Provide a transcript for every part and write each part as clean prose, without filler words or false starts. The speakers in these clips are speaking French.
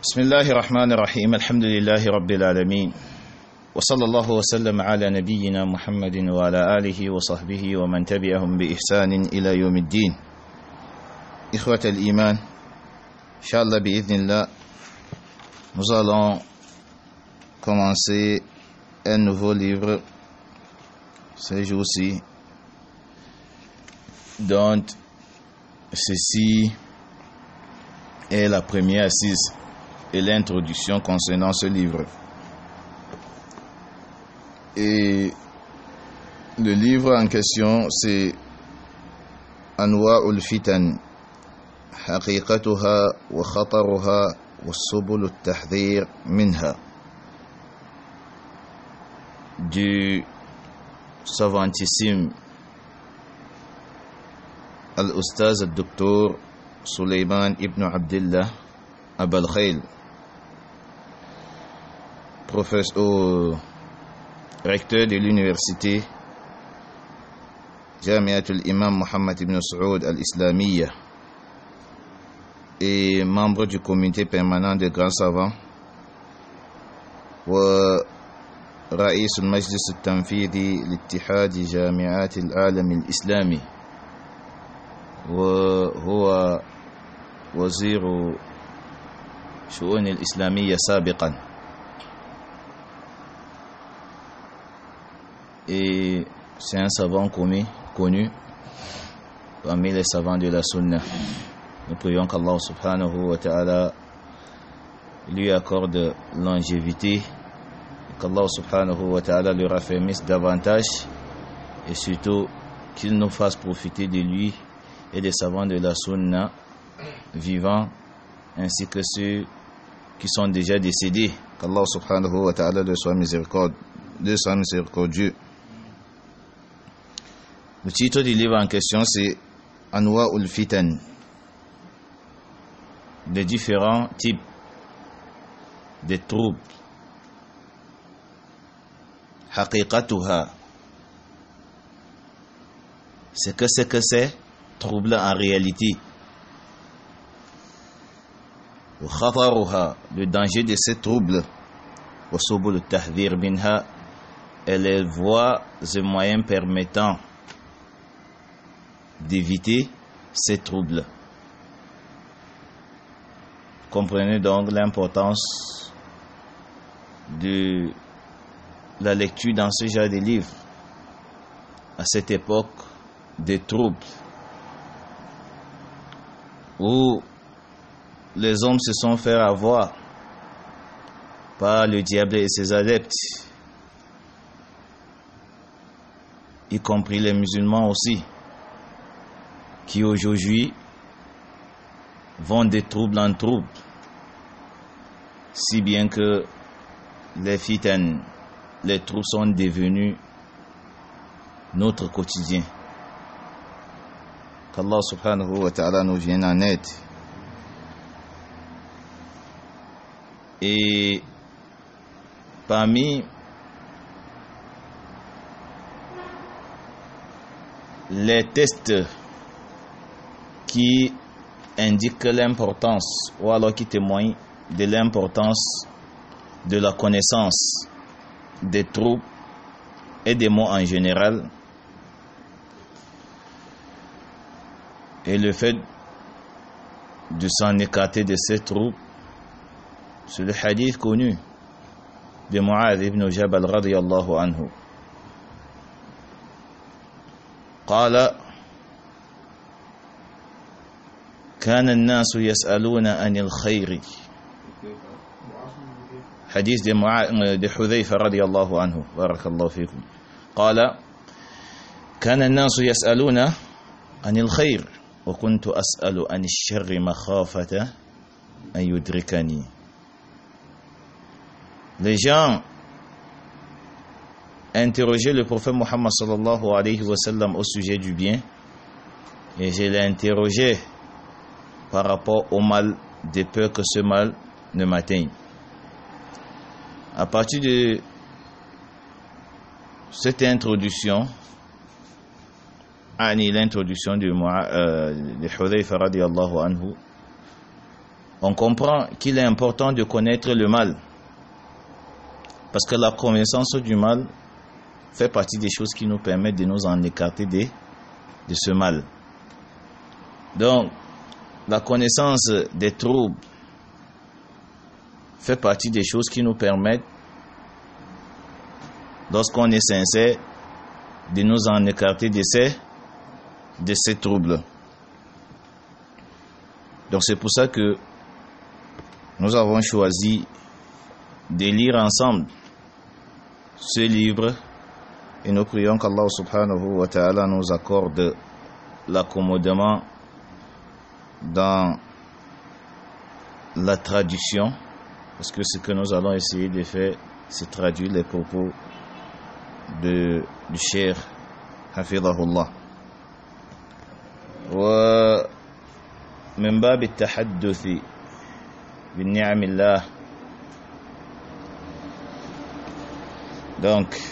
بسم الله الرحمن الرحيم الحمد لله رب العالمين وصلى الله وسلم على نبينا محمد وعلى آله وصحبه ومن تبعهم بإحسان إلى يوم الدين. إخوة الإيمان, Inch'Allah bi'idhnillah, nous allons commencer un nouveau livre ces jours-ci, dont ceci est la première assise et l'introduction concernant ce livre. Et le livre en question, c'est Anwa'ul Fitan, Haqiqatuha wa Khataruha wa Subul al-Tahdhir minha, du savantissime Al-Ustaz al-Docteur Suleiman ibn Abdullah Abal Khail, professeur recteur de l'université Jamiatul Imam Muhammad ibn Saoud al-Islamiyya et membre du comité permanent des grands savants wa رئيس المجلس التنفيذي لاتحاد جامعات العالم الإسلامي وهو وزير شؤون الإسلامية سابقا. Et c'est un savant connu parmi les savants de la Sunna. Nous prions qu'Allah subhanahu wa ta'ala lui accorde longévité, qu'Allah subhanahu wa ta'ala le raffermisse davantage et surtout qu'il nous fasse profiter de lui et des savants de la Sunna vivants ainsi que ceux qui sont déjà décédés. Qu'Allah subhanahu wa ta'ala leur soit miséricordieux. Le titre du livre en question, c'est Anwa'ul Fitan, les différents types de troubles. Haqiqatuha, c'est que c'est trouble en réalité. Wa khataruha, le danger de ces troubles. Wa subul al-tahdhir minha, et les voies et moyens permettant d'éviter ces troubles. Comprenez donc l'importance de la lecture dans ce genre de livres à cette époque des troubles où les hommes se sont fait avoir par le diable et ses adeptes, y compris les musulmans aussi, qui aujourd'hui vont de trouble en trouble, si bien que les fitan, les troubles sont devenus notre quotidien. Qu'Allah subhanahu wa ta'ala nous vienne en aide. Et parmi les tests qui indiquent l'importance ou alors qui témoignent de l'importance de la connaissance des troubles et des mots en général, et le fait de s'en écarter de ces troubles, c'est le hadith connu de Mu'adh ibn Jabal radiyallahu anhu. قال كان الناس يسألون عن الخير. حديث de حذيفة رضي الله عنه بارك الله فيكم. قال كان الناس يسألون عن الخير وكنت أسأل عن الشر مخافة أن يدركني. Les gens interrogeaient le prophète Muhammad sallallahu alayhi wa sallam au sujet du bien, et je l'ai interrogé par rapport au mal, de peur que ce mal ne m'atteigne. À partir de cette introduction, l'introduction de Hudayfa radiyallahu anhu, on comprend qu'il est important de connaître le mal. Parce que la connaissance du mal fait partie des choses qui nous permettent de nous en écarter de ce mal. Donc, la connaissance des troubles fait partie des choses qui nous permettent, lorsqu'on est sincère, de nous en écarter de ces troubles. Donc c'est pour ça que nous avons choisi de lire ensemble ce livre et nous prions qu'Allah subhanahu wa ta'ala nous accorde l'accommodement dans la traduction, parce que ce que nous allons essayer de faire, c'est traduire les propos du Cheikh Hafidhahullah. ومن باب التحدث بالنعم الله. Donc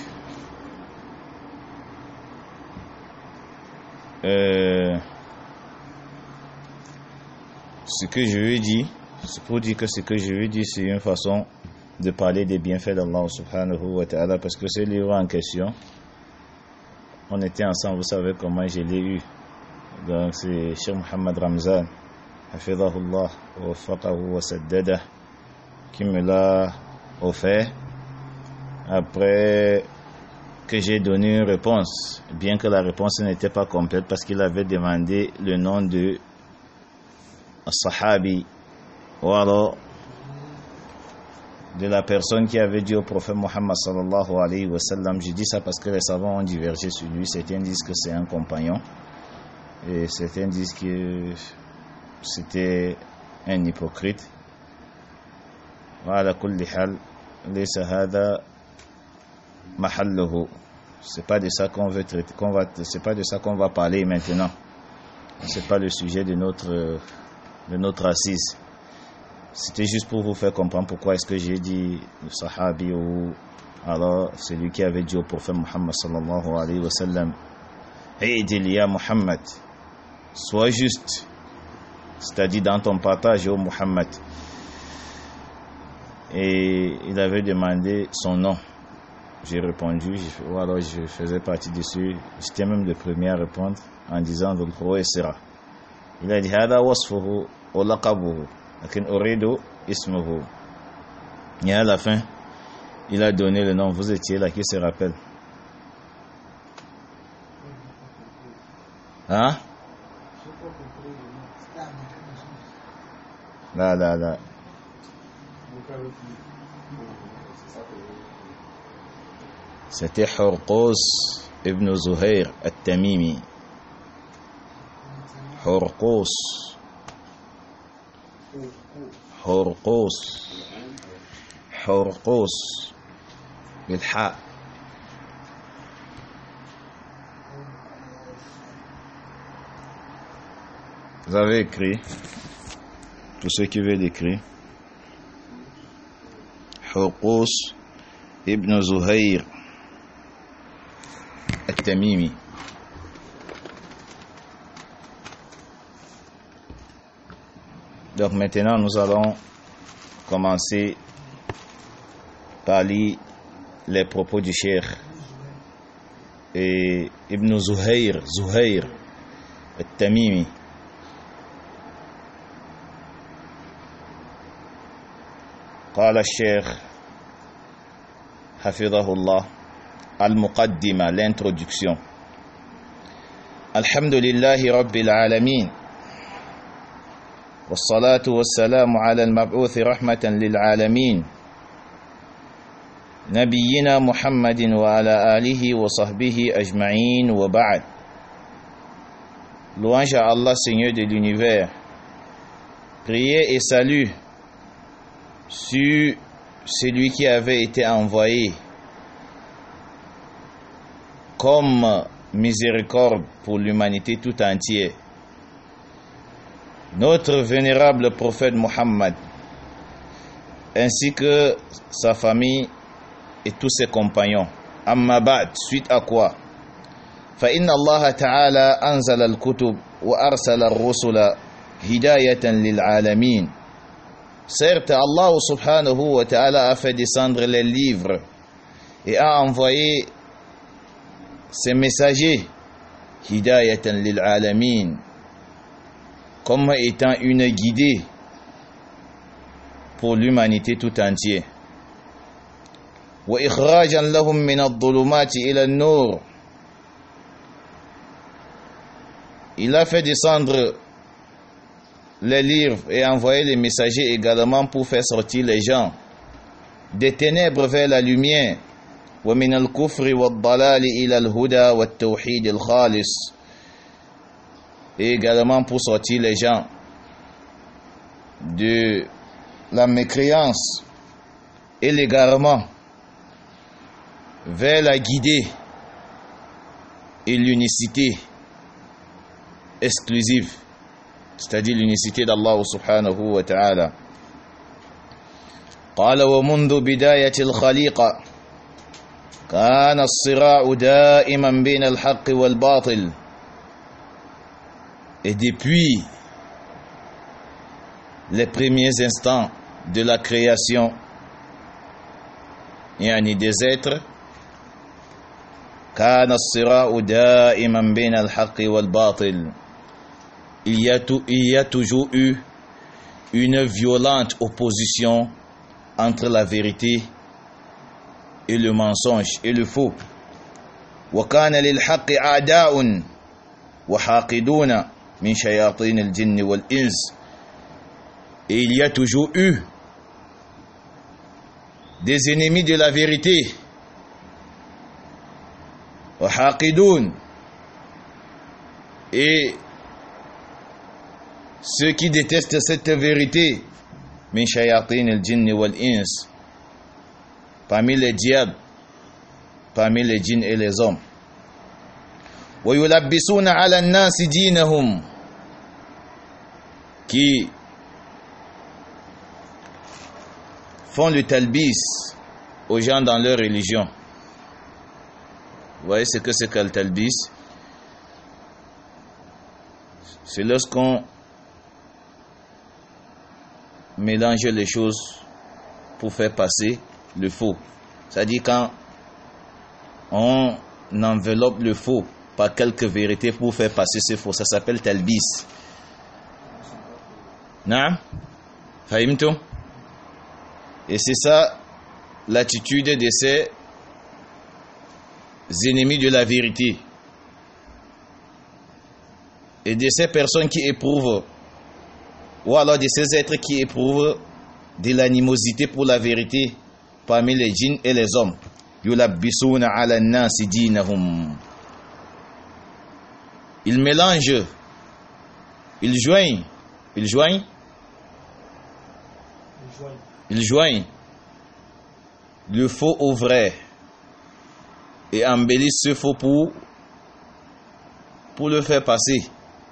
ce que je veux dire, c'est pour dire que ce que je veux dire, c'est une façon de parler des bienfaits d'Allah subhanahu wa ta'ala, parce que ce livre en question, on était ensemble, vous savez comment je l'ai eu. Donc c'est Cheikh Mohamed Ramzan hafidhahullah wa waffaqahu wa saddada qui me l'a offert après que j'ai donné une réponse, bien que la réponse n'était pas complète parce qu'il avait demandé le nom de Sahabi ou alors de la personne qui avait dit au prophète Muhammad sallallahu alayhi wa sallam. Je dis ça parce que les savants ont divergé sur lui. Certains disent que c'est un compagnon et certains disent que c'était un hypocrite. Voilà, kulli hal laysa hada mahalluhu. C'est pas de ça qu'on veut traiter, c'est pas de ça qu'on va parler maintenant. C'est pas le sujet de notre assise. C'était juste pour vous faire comprendre pourquoi est-ce que j'ai dit le sahabi ou alors celui qui avait dit au prophète Muhammad sallallahu alayhi wa sallam, Aidil ya Muhammad, sois juste, c'est-à-dire dans ton partage au Muhammad. Et il avait demandé son nom. J'ai répondu, ou alors je faisais partie dessus. J'étais même le premier à répondre en disant Dhul Khuwaysira. Il a dit Hada wasfuhu wa laqabuhu lakin uridu ismuhu. Et à la fin, il a donné le nom. Vous étiez là, qui se rappelle? Hein? Là. C'était Hurqus ibn Zuhair al-Tamimi. Hurqus بالحاء. Vous avez écrit, tous ceux qui veulent écrire, Hurqus ibn Zuhair al-Tamimi. Donc maintenant nous allons commencer par lire les propos du Cheikh et Ibn Zuhair al-Tamimi. قال الشيخ حفظه الله المقدمة, l'introduction. الحمد لله رب العالمين والصلاة والسلام على المبعوث رحمة للعالمين نبينا محمد وعلى آله وصحبه أجمعين وبعد. Louange à Allah, Seigneur de l'univers. Priez et salut sur celui qui avait été envoyé comme miséricorde pour l'humanité tout entière, notre vénérable prophète Muhammad, ainsi que sa famille et tous ses compagnons. Amma ba'd, suite à quoi? Fa inna Allah ta'ala anzala al-kutub wa arsala ar-rusula hidayatan lil alamin Certes, Allah subhanahu wa ta'ala a fait descendre les livres et a envoyé ses messagers hidayatan lil alamin, comme étant une guidée pour l'humanité tout entière. Wa ikhrajan lahum min ad-dhulumati ila an-nur. Il a fait descendre les livres et envoyer les messagers également pour faire sortir les gens des ténèbres vers la lumière. Wa min al-kufri wad-dalali ila al-huda wat-tawhid al-khalis. Et également pour sortir les gens de la mécréance et l'égarement vers la guidée et l'unicité exclusive, c'est-à-dire l'unicité d'Allah subhanahu wa ta'ala. قال ومنذ بداية الخليقة كان الصراع دائما بين الحق والباطل. Et depuis les premiers instants de la création, يعني des êtres, كان الصراع دائما بين الحق والباطل. Il y a toujours eu une violente opposition entre la vérité et le mensonge et le faux. وكان للحق أعداء وحاقدون من شياطين الجن والإنس. Et il y a toujours eu des ennemis de la vérité. وحاقدون, et ceux qui détestent cette vérité, min shayatin al-jinn wal-ins, parmi les diables, parmi les djinns et les hommes. Wa yulabbisuna ala an-nas dinahum, qui font le talbis aux gens dans leur religion. Vous voyez ce que c'est que le talbis? C'est lorsqu'on mélange les choses pour faire passer le faux. C'est-à-dire quand on enveloppe le faux par quelques vérités pour faire passer ce faux, ça s'appelle talbis. Naam? Fahimtum? Et c'est ça l'attitude de ces ennemis de la vérité et de ces personnes qui éprouvent, ou alors de ces êtres qui éprouvent de l'animosité pour la vérité parmi les djinns et les hommes. Yulabbisuna ala an-nasi dinahum. Ils mélangent, ils joignent le faux au vrai et embellissent ce faux pour le faire passer,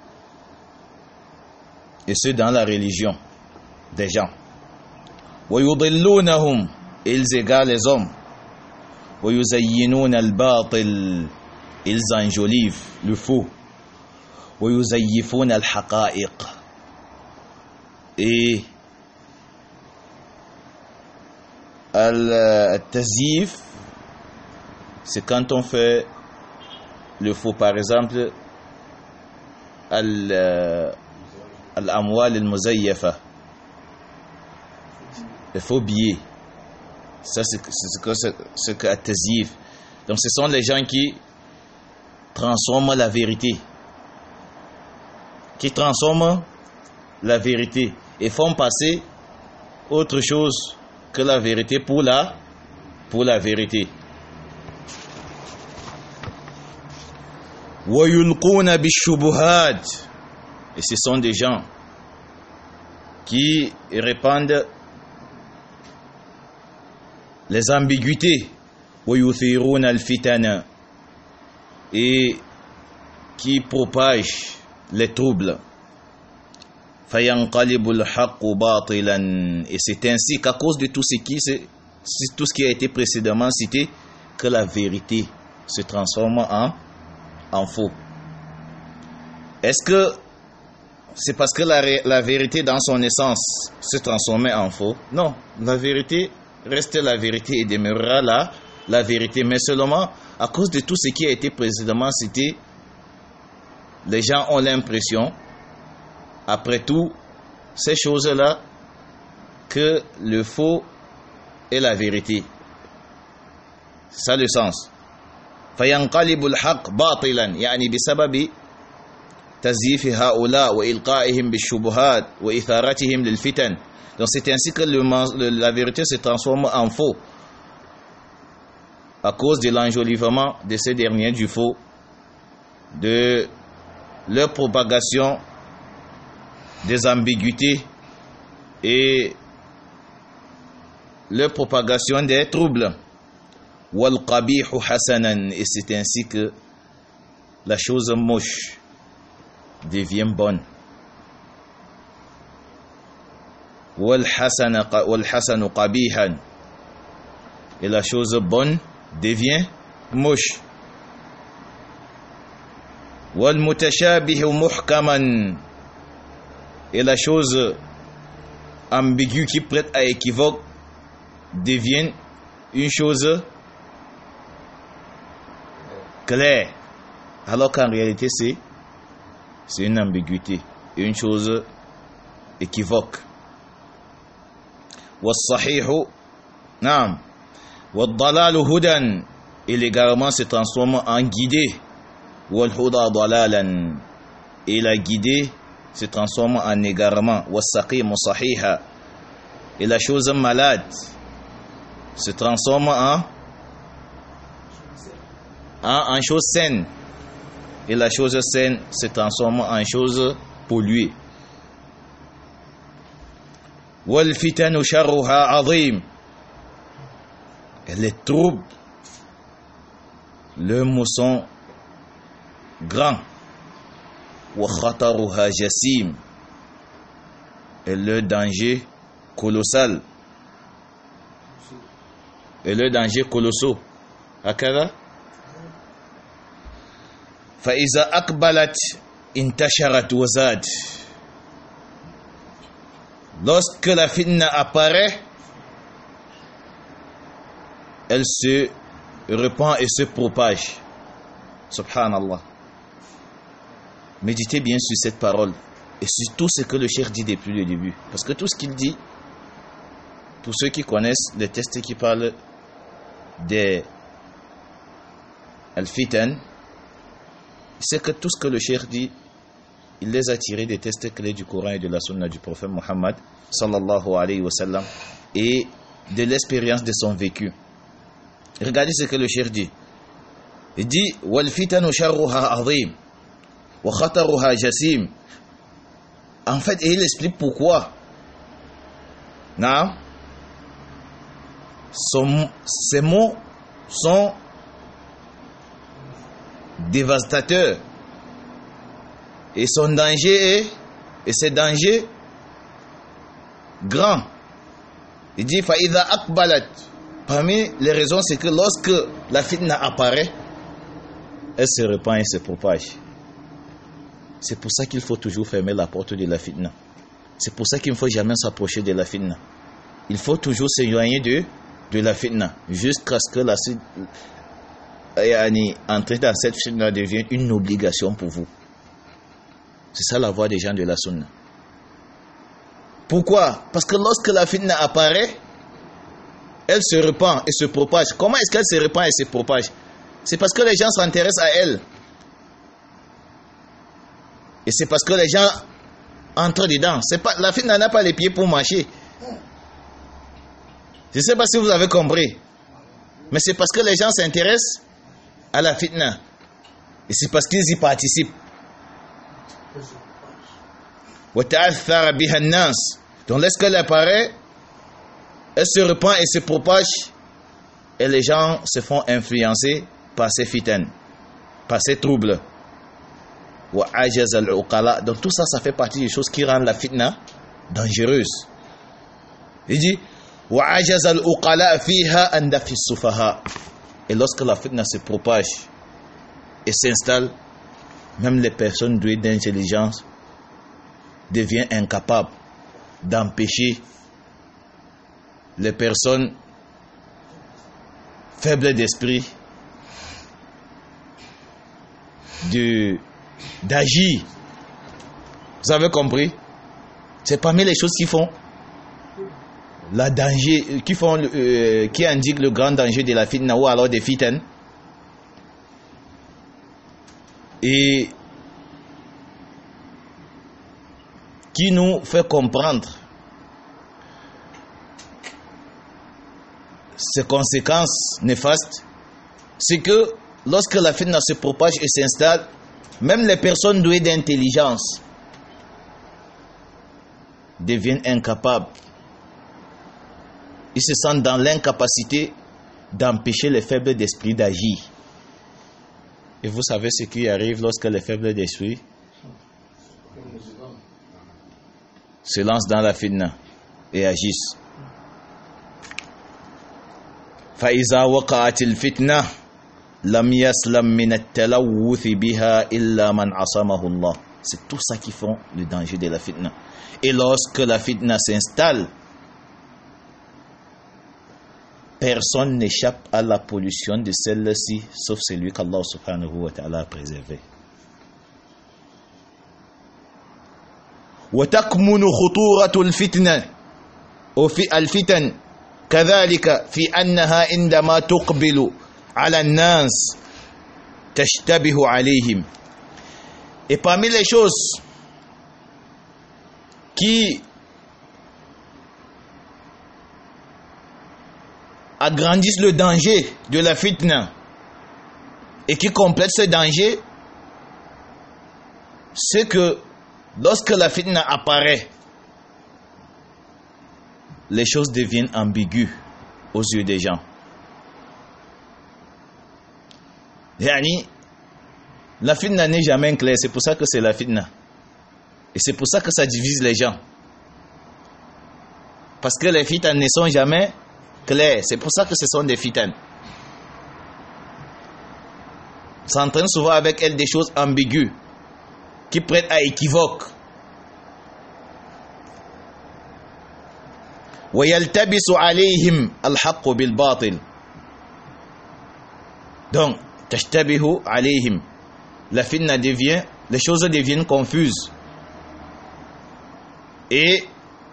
et ce dans la religion des gens. Wa yudillunahum, et ils égarent les hommes. Wa yuzayyinuna al-batil, ils enjolivent le faux. Wa yuzayyifuna al-haqa'iq, et al-tazyif, c'est quand on fait le faux, par exemple al-amwal al-muzayyafa, le faux billet. Ça c'est ce que at-tazyif. Donc ce sont les gens qui transforment la vérité, et font passer autre chose que la vérité pour la vérité. Wa yulquna bish-shubuhat, et ce sont des gens qui répandent les ambiguïtés. Wa yuthiruna al-fitana, et qui propagent les troubles. Fayanqalibu al-haqqu batilan, et c'est ainsi qu'à cause de tout ce qui a été précédemment cité, que la vérité se transforme en faux. Est-ce que c'est parce que la vérité dans son essence se transformait en faux. Non, la vérité reste la vérité et demeurera là, la vérité. Mais seulement à cause de tout ce qui a été précédemment cité, les gens ont l'impression, après tout, ces choses-là, que le faux est la vérité. C'est ça le sens. فَيَنْقَلِبُ الْحَقِّ بَاطِلًا يعني بسبب تزييف هؤلاء وإلقائهم بالشبهات وإثارتهم للفتن. Donc c'est ainsi que la vérité se transforme en faux à cause de l'enjolivement de ces derniers du faux, de leur propagation des ambiguïtés et leur propagation des troubles. Wal qabihu hasanan, et c'est ainsi que la chose moche devient bonne. Wal hasanu qabihan, et la chose bonne devient moche. Wal mutashabihu muhkaman, et la chose ambiguë qui prête à équivoque devient une chose claire, alors qu'en réalité c'est une ambiguïté, une chose équivoque. Was-sahihu, naam, wad-dalalu hudan, et l'égarement se transforme en guidé. Wal-huda dalalan, et la guidée se transforme en égarement. Was-saqimu sahiha, et la chose malade se transforme en chose saine, et la chose saine se transforme en chose polluée. Wal fitanu sharruha azim, et les troubles, leurs mots sont grands. Wa khataruha jasim, et leur danger colossal, et leur danger colossaux. Hakada fa iza aqbalat intasharat wa zad, lorsque la fitna apparaît, elle se répand et se propage. Subhanallah. Méditez bien sur cette parole et sur tout ce que le cheikh dit depuis le début, parce que tout ce qu'il dit, pour ceux qui connaissent les textes qui parlent des al-fitan, c'est que tout ce que le cheikh dit, il les a tirés des textes clés du Coran et de la Sunna du prophète Muhammad sallallahu alayhi wa sallam et de l'expérience de son vécu. Regardez ce que le cheikh dit. Il dit wal fitanu sharruha azim wa khataruha jasim. En fait, il explique pourquoi. Non? Ces mots sont dévastateurs et son danger et ses dangers grands. Il dit faïda akbalat, parmi les raisons c'est que lorsque la fitna apparaît, elle se répand et se propage. C'est pour ça qu'il faut toujours fermer la porte de la fitna. C'est pour ça qu'il ne faut jamais s'approcher de la fitna. Il faut toujours s'éloigner de la fitna jusqu'à ce que entrer dans cette fitna devienne une obligation pour vous. C'est ça la voie des gens de la sunna. Pourquoi? Parce que lorsque la fitna apparaît, elle se répand et se propage. Comment est-ce qu'elle se répand et se propage? C'est parce que les gens s'intéressent à elle. Et c'est parce que les gens entrent dedans. C'est pas, la fitna n'a pas les pieds pour marcher. Je ne sais pas si vous avez compris. Mais c'est parce que les gens s'intéressent à la fitna. Et c'est parce qu'ils y participent. Donc lorsqu'elle apparaît, elle se répand et se propage, et les gens se font influencer par ces fitnes, par ces troubles. Donc tout ça, ça fait partie des choses qui rendent la fitna dangereuse. Il dit et lorsque la fitna se propage et s'installe, même les personnes douées d'intelligence devient incapable d'empêcher les personnes faibles d'esprit d'agir. Vous avez compris? C'est parmi les choses qui font la danger, qui indiquent le grand danger de la fitna ou alors des fitanes. Et qui nous fait comprendre ces conséquences néfastes, c'est que lorsque la fitna se propage et s'installe, même les personnes douées d'intelligence deviennent incapables. Ils se sentent dans l'incapacité d'empêcher les faibles d'esprit d'agir. Et vous savez ce qui arrive lorsque les faibles d'esprit se lancent dans la fitna et agissent. فَإِذَا وَقَعَتِ الْفِتْنَةُ لَمْ يَسْلَمْ مِنَ التَّلَوُّثِ بِهَا إِلَّا مَنْ عَصَمَهُ اللَّهُ. C'est tout ça qui font le danger de la fitna. Et lorsque la fitna s'installe, personne n'échappe à la pollution de celle-ci, sauf celui qu'Allah subhanahu wa ta'ala a préservé. وَتَكْمُنُ خُطُورَةُ الْفِتْنَةِ وفي الفتن كذلك في أنها عندما تقبل على الناس تشتبه عليهم. Et parmi les choses qui agrandissent le danger de la fitna et qui complètent ce danger, c'est que lorsque la fitna apparaît, les choses deviennent ambiguës aux yeux des gens. Yani, la fitna n'est jamais claire, c'est pour ça que c'est la fitna. Et c'est pour ça que ça divise les gens. Parce que les fitanes ne sont jamais claires, c'est pour ça que ce sont des fitanes. Ça entraîne souvent avec elles des choses ambiguës, qui prêtent à équivoque. وَيَلْتَبِسُ عَلَيْهِمْ الْحَقُّ بِالْبَاطِلِ. Donc, تَشْتَبِهُ عَلَيْهِمْ. La fitna devient, les choses deviennent confuses. Et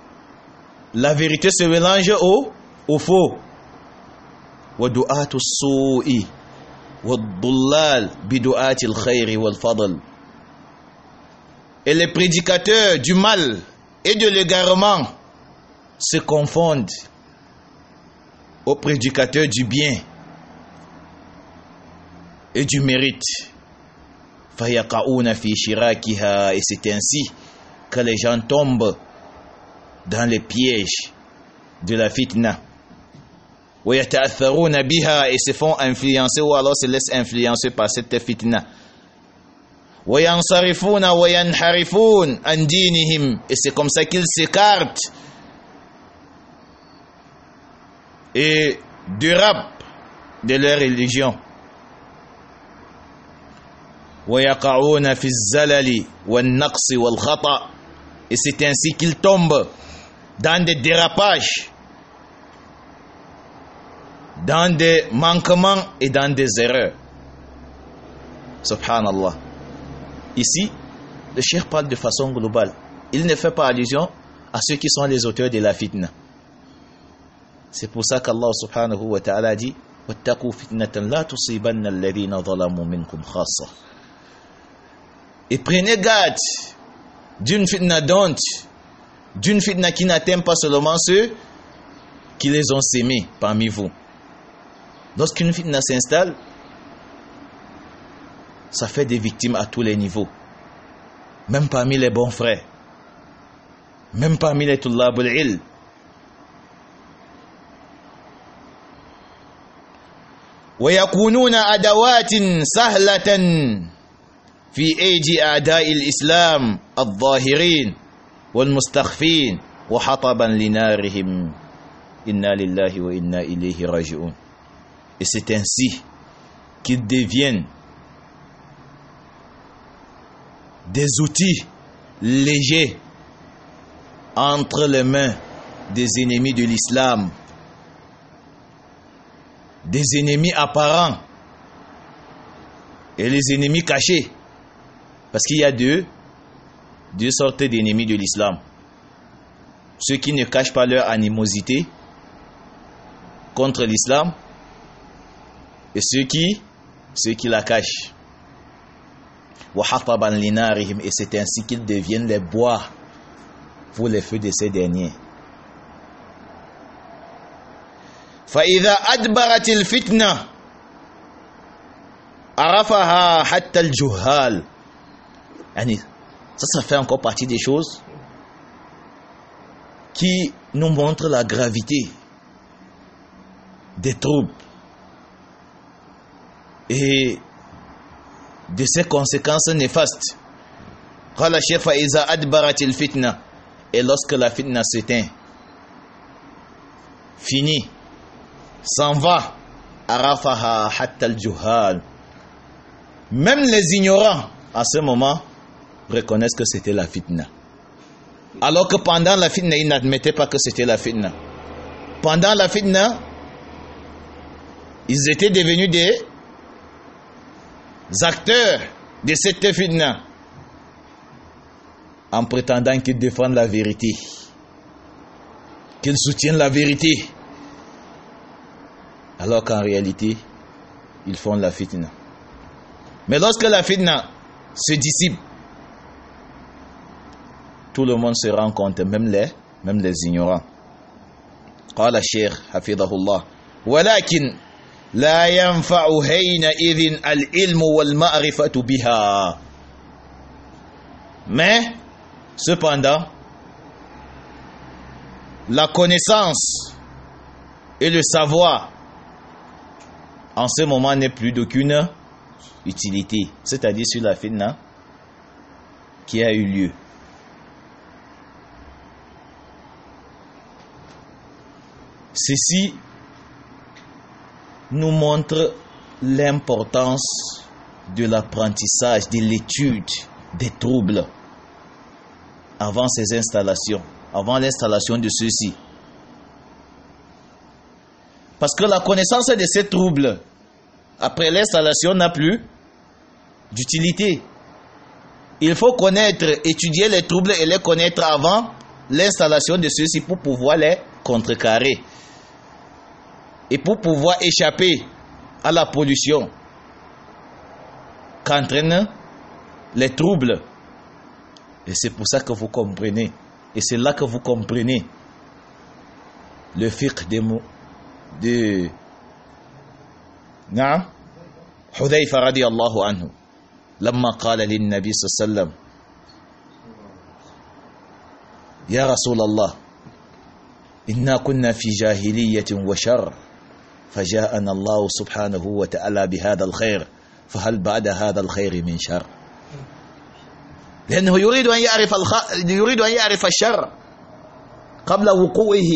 la vérité se mélange au faux. وَدُعَاتُ السُّوءِ وَالضُّلَّالِ بِدُعَاتِ الْخَيْرِ وَالْفَضْلِ. Et les prédicateurs du mal et de l'égarement se confondent aux prédicateurs du bien et du mérite. فَيَقَعُونَ فِي شِرَاكِهَا. Et c'est ainsi que les gens tombent dans les pièges de la fitna. وَيَتَأَثَّرُونَ بِهَا. Et se font influencer ou alors se laissent influencer par cette fitna. وَيَنْصَرِفُونَ وَيَنْحَرِفُونَ عَنْ دِينِهِمْ. Et c'est comme ça qu'ils s'écartent et dérapent de leur religion. وَيَقَعُونَ فِي الزَّلَلِ وَالنَّقْصِ وَالْخَطَأِ. Et c'est ainsi qu'ils tombent dans des dérapages, dans des manquements et dans des erreurs. Subhanallah. Ici, le cheikh parle de façon globale. Il ne fait pas allusion à ceux qui sont les auteurs de la fitna. C'est pour ça qu'Allah subhanahu wa ta'ala dit وَاتَّقُوا فِتْنَةً لَا تُصِيبَنَّ الَّذِينَ ظَلَمُوا مِنْكُمْ خَاصَّةً. Et prenez garde d'une fitna d'honte, d'une fitna qui n'atteint pas seulement ceux qui les ont sémés parmi vous. Lorsqu'une fitna s'installe, ça fait des victimes à tous les niveaux, même parmi les bons frères, même parmi les tullab al-ilm. ويكونون أدوات سهلة في أيدي أعداء الإسلام الظاهرين والمستخفين وحطبا لنارهم إنا لله وإنا إليه راجعون. Et c'est ainsi qu'ils deviennent des outils légers entre les mains des ennemis de l'islam, des ennemis apparents et les ennemis cachés. Parce qu'il y a deux sortes d'ennemis de l'islam. Ceux qui ne cachent pas leur animosité contre l'islam et ceux qui la cachent. Et c'est ainsi qu'ils deviennent les bois pour les feux de ces derniers. فإذا أدبرت الفتنة عرفها حتى الجهال. Ça fait encore partie des choses qui nous montrent la gravité des troubles et de ses conséquences néfastes. Et lorsque la fitna s'éteint, fini, s'en va, arafaha hatta al-juhal. Même les ignorants à ce moment reconnaissent que c'était la fitna. Alors que pendant la fitna, ils n'admettaient pas que c'était la fitna. Pendant la fitna, ils étaient devenus des acteurs de cette fitna en prétendant qu'ils défendent la vérité, qu'ils soutiennent la vérité, alors qu'en réalité, ils font la fitna. Mais lorsque la fitna se dissipe, tout le monde se rend compte, même les ignorants. قال الشيخ حفظه الله ولكن لا ينفع حينئذ العلم والمعرفة بها. Mais cependant, la connaissance et le savoir en ce moment n'est plus d'aucune utilité, c'est-à-dire sur la fitna qui a eu lieu. Ceci nous montre l'importance de l'apprentissage, de l'étude des troubles avant ces installations, avant l'installation de ceux-ci. Parce que la connaissance de ces troubles après l'installation n'a plus d'utilité. Il faut connaître, étudier les troubles et les connaître avant l'installation de ceux-ci pour pouvoir les contrecarrer et pour pouvoir échapper à la pollution qu'entraînent les troubles. Et c'est pour ça que vous comprenez, et c'est là que vous comprenez le fiqh de Hudhayfa radiyallahu anhu لما قال للنبي صلى الله عليه وسلم يا رسول الله إنا كنا في جاهلية وشر فجاءنا الله سبحانه وتعالى بهذا الخير فهل بعد هذا الخير من شر. لأنه يريد أن يعرف الشر قبل وقوعه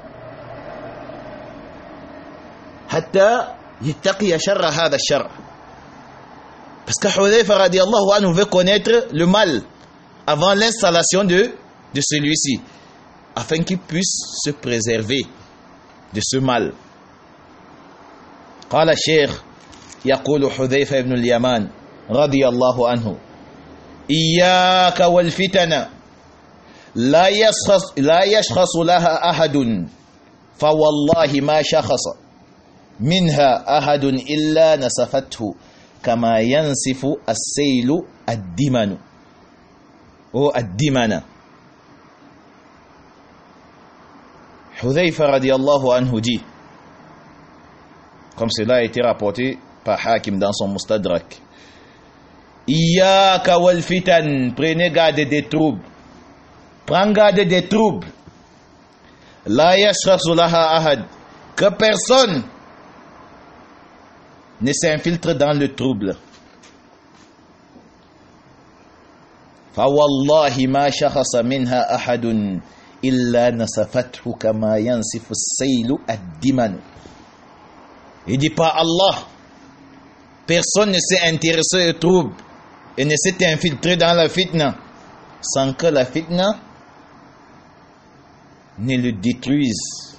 حتى يتقي شر هذا الشر. Parce que Hudhayfa radiallahu anhu veut connaître le mal avant l'installation de celui-ci, afin qu'il puisse se préserver de ce mal. قال الشيخ يقول حذيفة بن اليمان رضي الله عنه إياك والفتن لا يشخص لها أحد فوالله ما شخص منها أحد إلا نسفته كما ينسف السيل الدمن أو الدمن. Hudhayfa radiallahu anhu dit, comme cela a été rapporté par Hakim dans son Mustadrak, Iyaka wal fitan, prenez garde des troubles, prends garde des troubles, la yashrasu laha ahad, que personne ne s'infiltre dans le trouble. Fa wallahi ma shakhasa minha ahadun illa nasafathu kama yansifu as-saylu ad-diman. Il dit pas Allah, personne ne s'est intéressé au trouble et ne s'est infiltré dans la fitna sans que la fitna ne le détruisent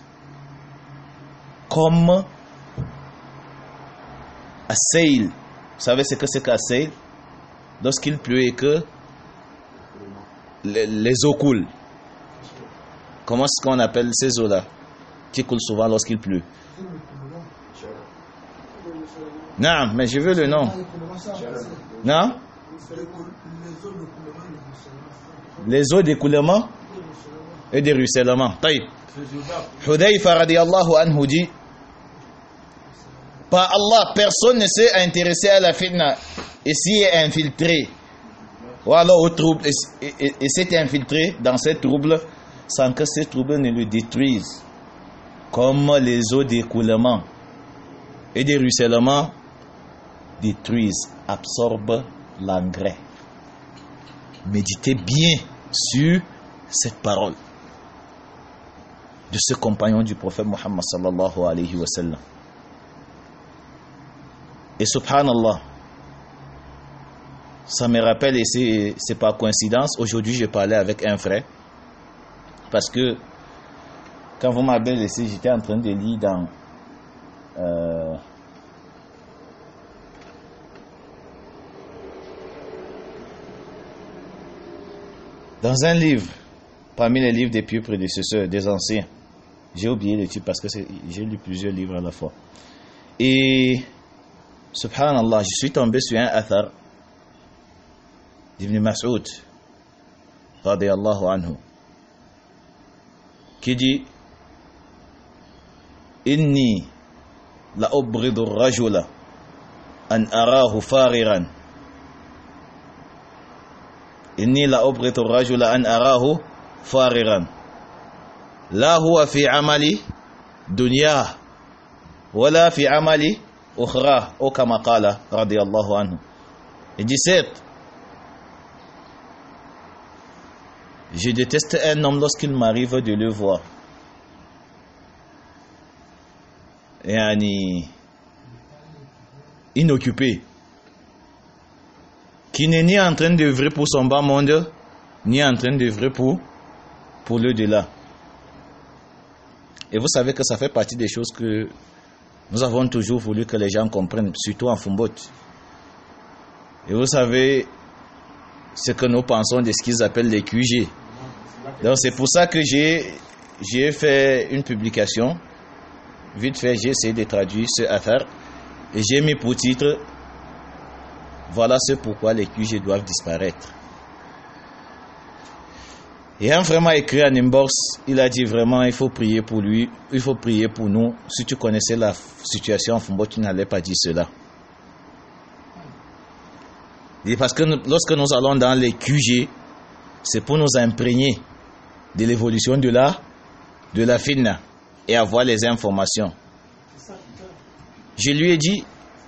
comme Assail. Vous savez ce que c'est qu'Assail? Lorsqu'il pleut et que les eaux coulent. Comment est-ce qu'on appelle ces eaux-là qui coulent souvent lorsqu'il pleut? Non, mais je veux le nom. Non? Les eaux d'écoulement et de ruissellement. Taïb. Hudayfa radiyallahu anhu dit: par Allah, personne ne s'est intéressé à la fitna et s'y est infiltré, ou alors au trouble, et s'est infiltré dans ces troubles sans que ces troubles ne le détruisent, comme les eaux d'écoulement et de ruissellement détruisent, absorbent l'engrais. Méditez bien sur cette parole de ce compagnon du prophète Muhammad sallallahu alayhi wa sallam. Et subhanallah, ça me rappelle, et c'est pas coïncidence, aujourd'hui je parlais avec un frère, parce que quand vous m'avez laissé, j'étais en train de lire dans un livre, parmi les livres des pieux prédécesseurs, des anciens. J'ai oublié le titre parce que j'ai lu plusieurs livres à la fois. Et subhanallah, je suis tombé sur un athar d'Ibn Mas'ud radiyallahu anhu qui dit: inni la ubridu rajula an arahu fariran. inni la ubridu rajula an arahu fariran la huwa fi amali dunya wala fi amali ukhra, ou kama qala radiyallahu anhu. Il dit: certes, je déteste un homme lorsqu'il m'arrive de le voir inoccupé, qui n'est ni en train d'œuvrer pour son bas monde, ni en train d'œuvrer pour l'au-delà. Et vous savez que ça fait partie des choses que nous avons toujours voulu que les gens comprennent, surtout en Fumbot. Et vous savez ce que nous pensons de ce qu'ils appellent les QG. Donc c'est pour ça que j'ai fait une publication. Vite fait, j'ai essayé de traduire ce affaire. Et j'ai mis pour titre: voilà ce pourquoi les QG doivent disparaître. Et un frère m'a écrit en inbox, il a dit vraiment il faut prier pour lui, il faut prier pour nous. Si tu connaissais la situation en Fumbo, tu n'allais pas dire cela. Et parce que lorsque nous allons dans les QG, c'est pour nous imprégner de l'évolution de la fitna et avoir les informations. Je lui ai dit,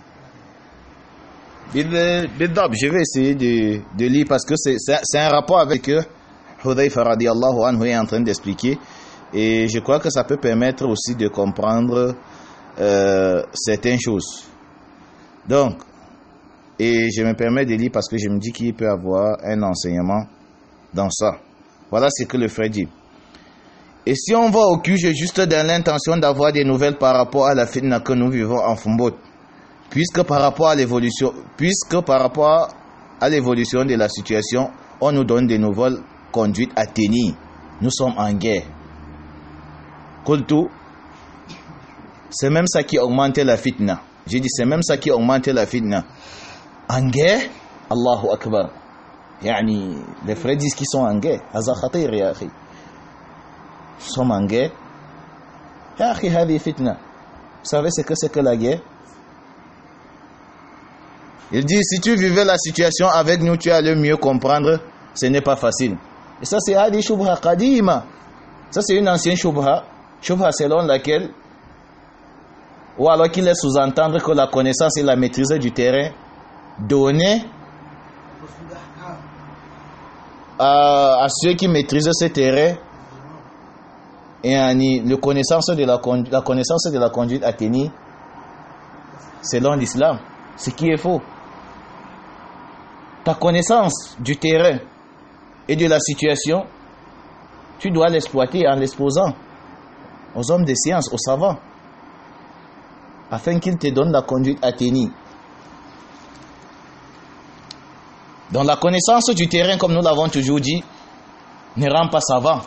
je vais essayer de lire parce que c'est un rapport avec eux. Hudayfa radiyallahu anhu est en train d'expliquer, et je crois que ça peut permettre aussi de comprendre certaines choses. Donc, et je me permets de lire parce que je me dis qu'il peut avoir un enseignement dans ça. Voilà ce que le frère dit. Et si on va au QG juste dans l'intention d'avoir des nouvelles par rapport à la fitna que nous vivons en Fumbot, puisque par rapport à l'évolution de la situation, on nous donne des nouvelles conduites à tenir. Nous sommes en guerre. Kultu, c'est même ça qui augmente la fitna. J'ai dit c'est même ça qui augmente la fitna. En guerre, Allahu Akbar. Yani, les frères disent qu'ils sont en guerre. Haza khatir ya akhi. Nous sommes en guerre. Ya akhi, hadi fitna. Vous savez ce que c'est que la guerre? Il dit, si tu vivais la situation avec nous, tu allais mieux comprendre. Ce n'est pas facile. Et ça, c'est hadi shubha qadima. Ça, c'est une ancienne shubha. Shubha selon laquelle, ou alors qu'il laisse sous-entendre que la connaissance et la maîtrise du terrain donnée à ceux qui maîtrisent ce terrain et la connaissance de la conduite à tenir selon l'islam, ce qui est faux. Ta connaissance du terrain et de la situation tu dois l'exploiter en l'exposant aux hommes de science, aux savants, afin qu'ils te donnent la conduite à tenir. Donc la connaissance du terrain, comme nous l'avons toujours dit, ne rend pas savant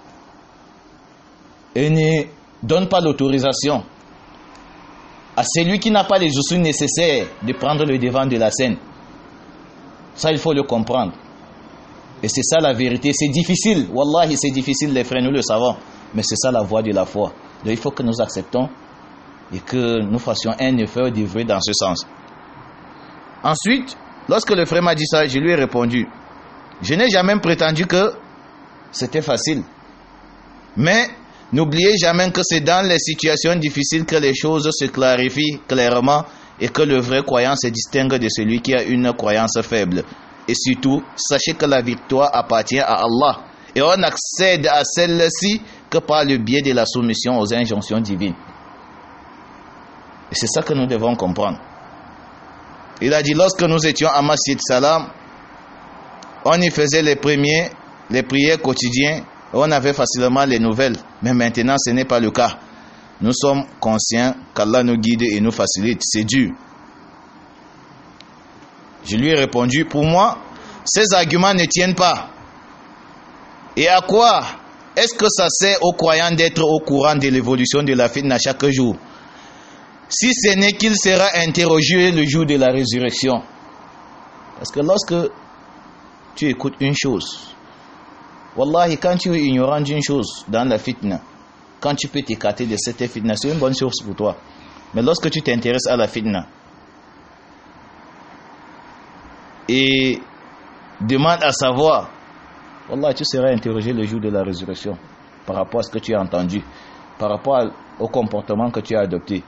et ne donne pas l'autorisation à celui qui n'a pas les ressources nécessaires de prendre le devant de la scène. Ça, il faut le comprendre. Et c'est ça la vérité. C'est difficile. Wallahi, c'est difficile, les frères, nous le savons. Mais c'est ça la voie de la foi. Donc il faut que nous acceptons et que nous fassions un effort de vrai dans ce sens. Ensuite, lorsque le frère m'a dit ça, je lui ai répondu. Je n'ai jamais prétendu que c'était facile. Mais n'oubliez jamais que c'est dans les situations difficiles que les choses se clarifient clairement et que le vrai croyant se distingue de celui qui a une croyance faible. Et surtout, sachez que la victoire appartient à Allah. Et on accède à celle-ci que par le biais de la soumission aux injonctions divines. Et c'est ça que nous devons comprendre. Il a dit, lorsque nous étions à Masjid Salam, on y faisait les prières quotidiennes, on avait facilement les nouvelles. Mais maintenant, ce n'est pas le cas. Nous sommes conscients qu'Allah nous guide et nous facilite. C'est dur. Je lui ai répondu, pour moi, ces arguments ne tiennent pas. Et à quoi est-ce que ça sert aux croyants d'être au courant de l'évolution de la fitna chaque jour, si ce n'est qu'il sera interrogé le jour de la résurrection? Parce que lorsque tu écoutes une chose, wallahi, quand tu es ignorant d'une chose dans la fitna, quand tu peux t'écarter de cette fitna, c'est une bonne chose pour toi. Mais lorsque tu t'intéresses à la fitna et demande à savoir, wallah, tu seras interrogé le jour de la résurrection par rapport à ce que tu as entendu, par rapport au comportement que tu as adopté.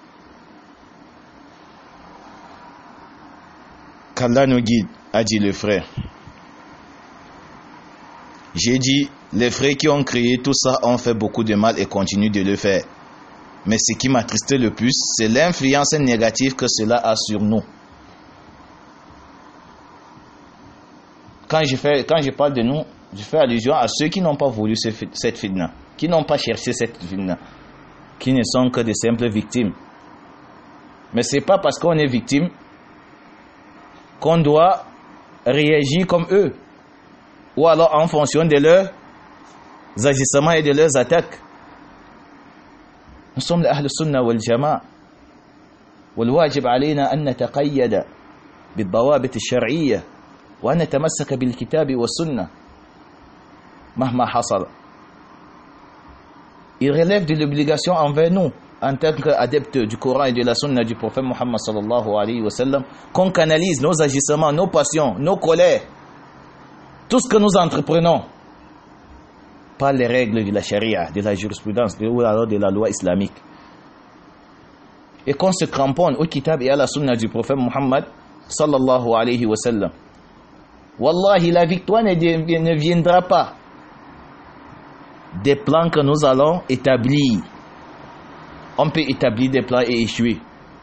Qu'Allah nous guide, a dit le frère. J'ai dit, les frères qui ont créé tout ça ont fait beaucoup de mal et continuent de le faire. Mais ce qui m'attriste le plus, c'est l'influence négative que cela a sur nous. Quand je parle de nous, je fais allusion à ceux qui n'ont pas voulu cette fitna, qui n'ont pas cherché cette fitna, qui ne sont que de simples victimes. Mais ce n'est pas parce qu'on est victime qu'on doit réagir comme eux, ou alors en fonction de leurs agissements et de leurs attaques. Nous sommes les Ahl Sunnah wal Jama'a. والواجب علينا أن نتقيد بالضوابط الشرعية وأن نتمسك بالكتاب والسنة مهما حصل. Il relève de l'obligation envers nous, en tant qu'adeptes du Coran et de la Sunna du prophète Muhammad sallallahu alayhi wa sallam, qu'on canalise nos agissements, nos passions, nos colères, tout ce que nous entreprenons par les règles de la charia, de la jurisprudence, ou alors de la loi islamique. Et qu'on se cramponne au kitab et à la sunna du prophète Muhammad sallallahu alayhi wa sallam. Wallahi, la victoire ne viendra pas des plans que nous allons établir. On peut établir des plans et échouer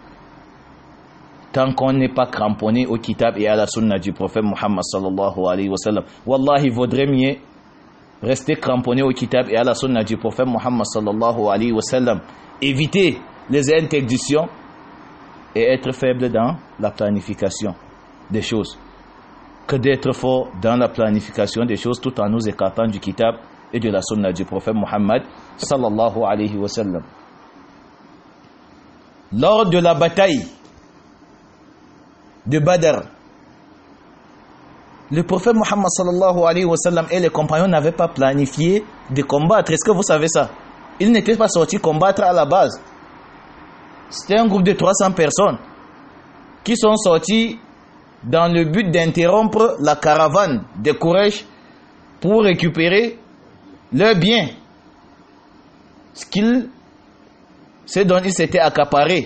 tant qu'on n'est pas cramponné au kitab et à la sunna du prophète Muhammad sallallahu alayhi wa sallam. Wallahi, il vaudrait mieux rester cramponné au kitab et à la sunna du prophète Muhammad sallallahu alayhi wa sallam, éviter les interdictions et être faible dans la planification des choses, que d'être fort dans la planification des choses tout en nous écartant du kitab et de la sunna du prophète Muhammad sallallahu alayhi wa sallam. Lors de la bataille de Badr, le prophète Muhammad sallallahu alayhi wa sallam et les compagnons n'avaient pas planifié de combattre. Est-ce que vous savez ça? Ils n'étaient pas sortis combattre à la base. C'était un groupe de 300 personnes qui sont sortis dans le but d'interrompre la caravane des Quraysh pour récupérer leurs biens, ce dont ils s'étaient accaparés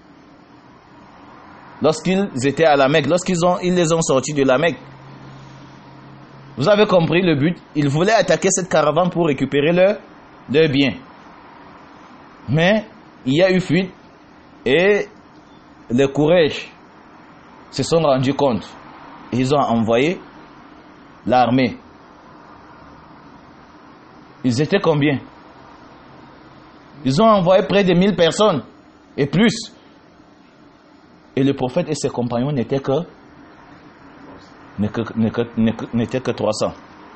lorsqu'ils étaient à la Mecque, ils les ont sortis de la Mecque. Vous avez compris le but. Ils voulaient attaquer cette caravane pour récupérer leurs biens. Mais il y a eu fuite et les Quraysh se sont rendus compte. Ils ont envoyé l'armée. Ils étaient combien? Ils ont envoyé près de 1000 personnes et plus. Et le prophète et ses compagnons n'étaient que 300.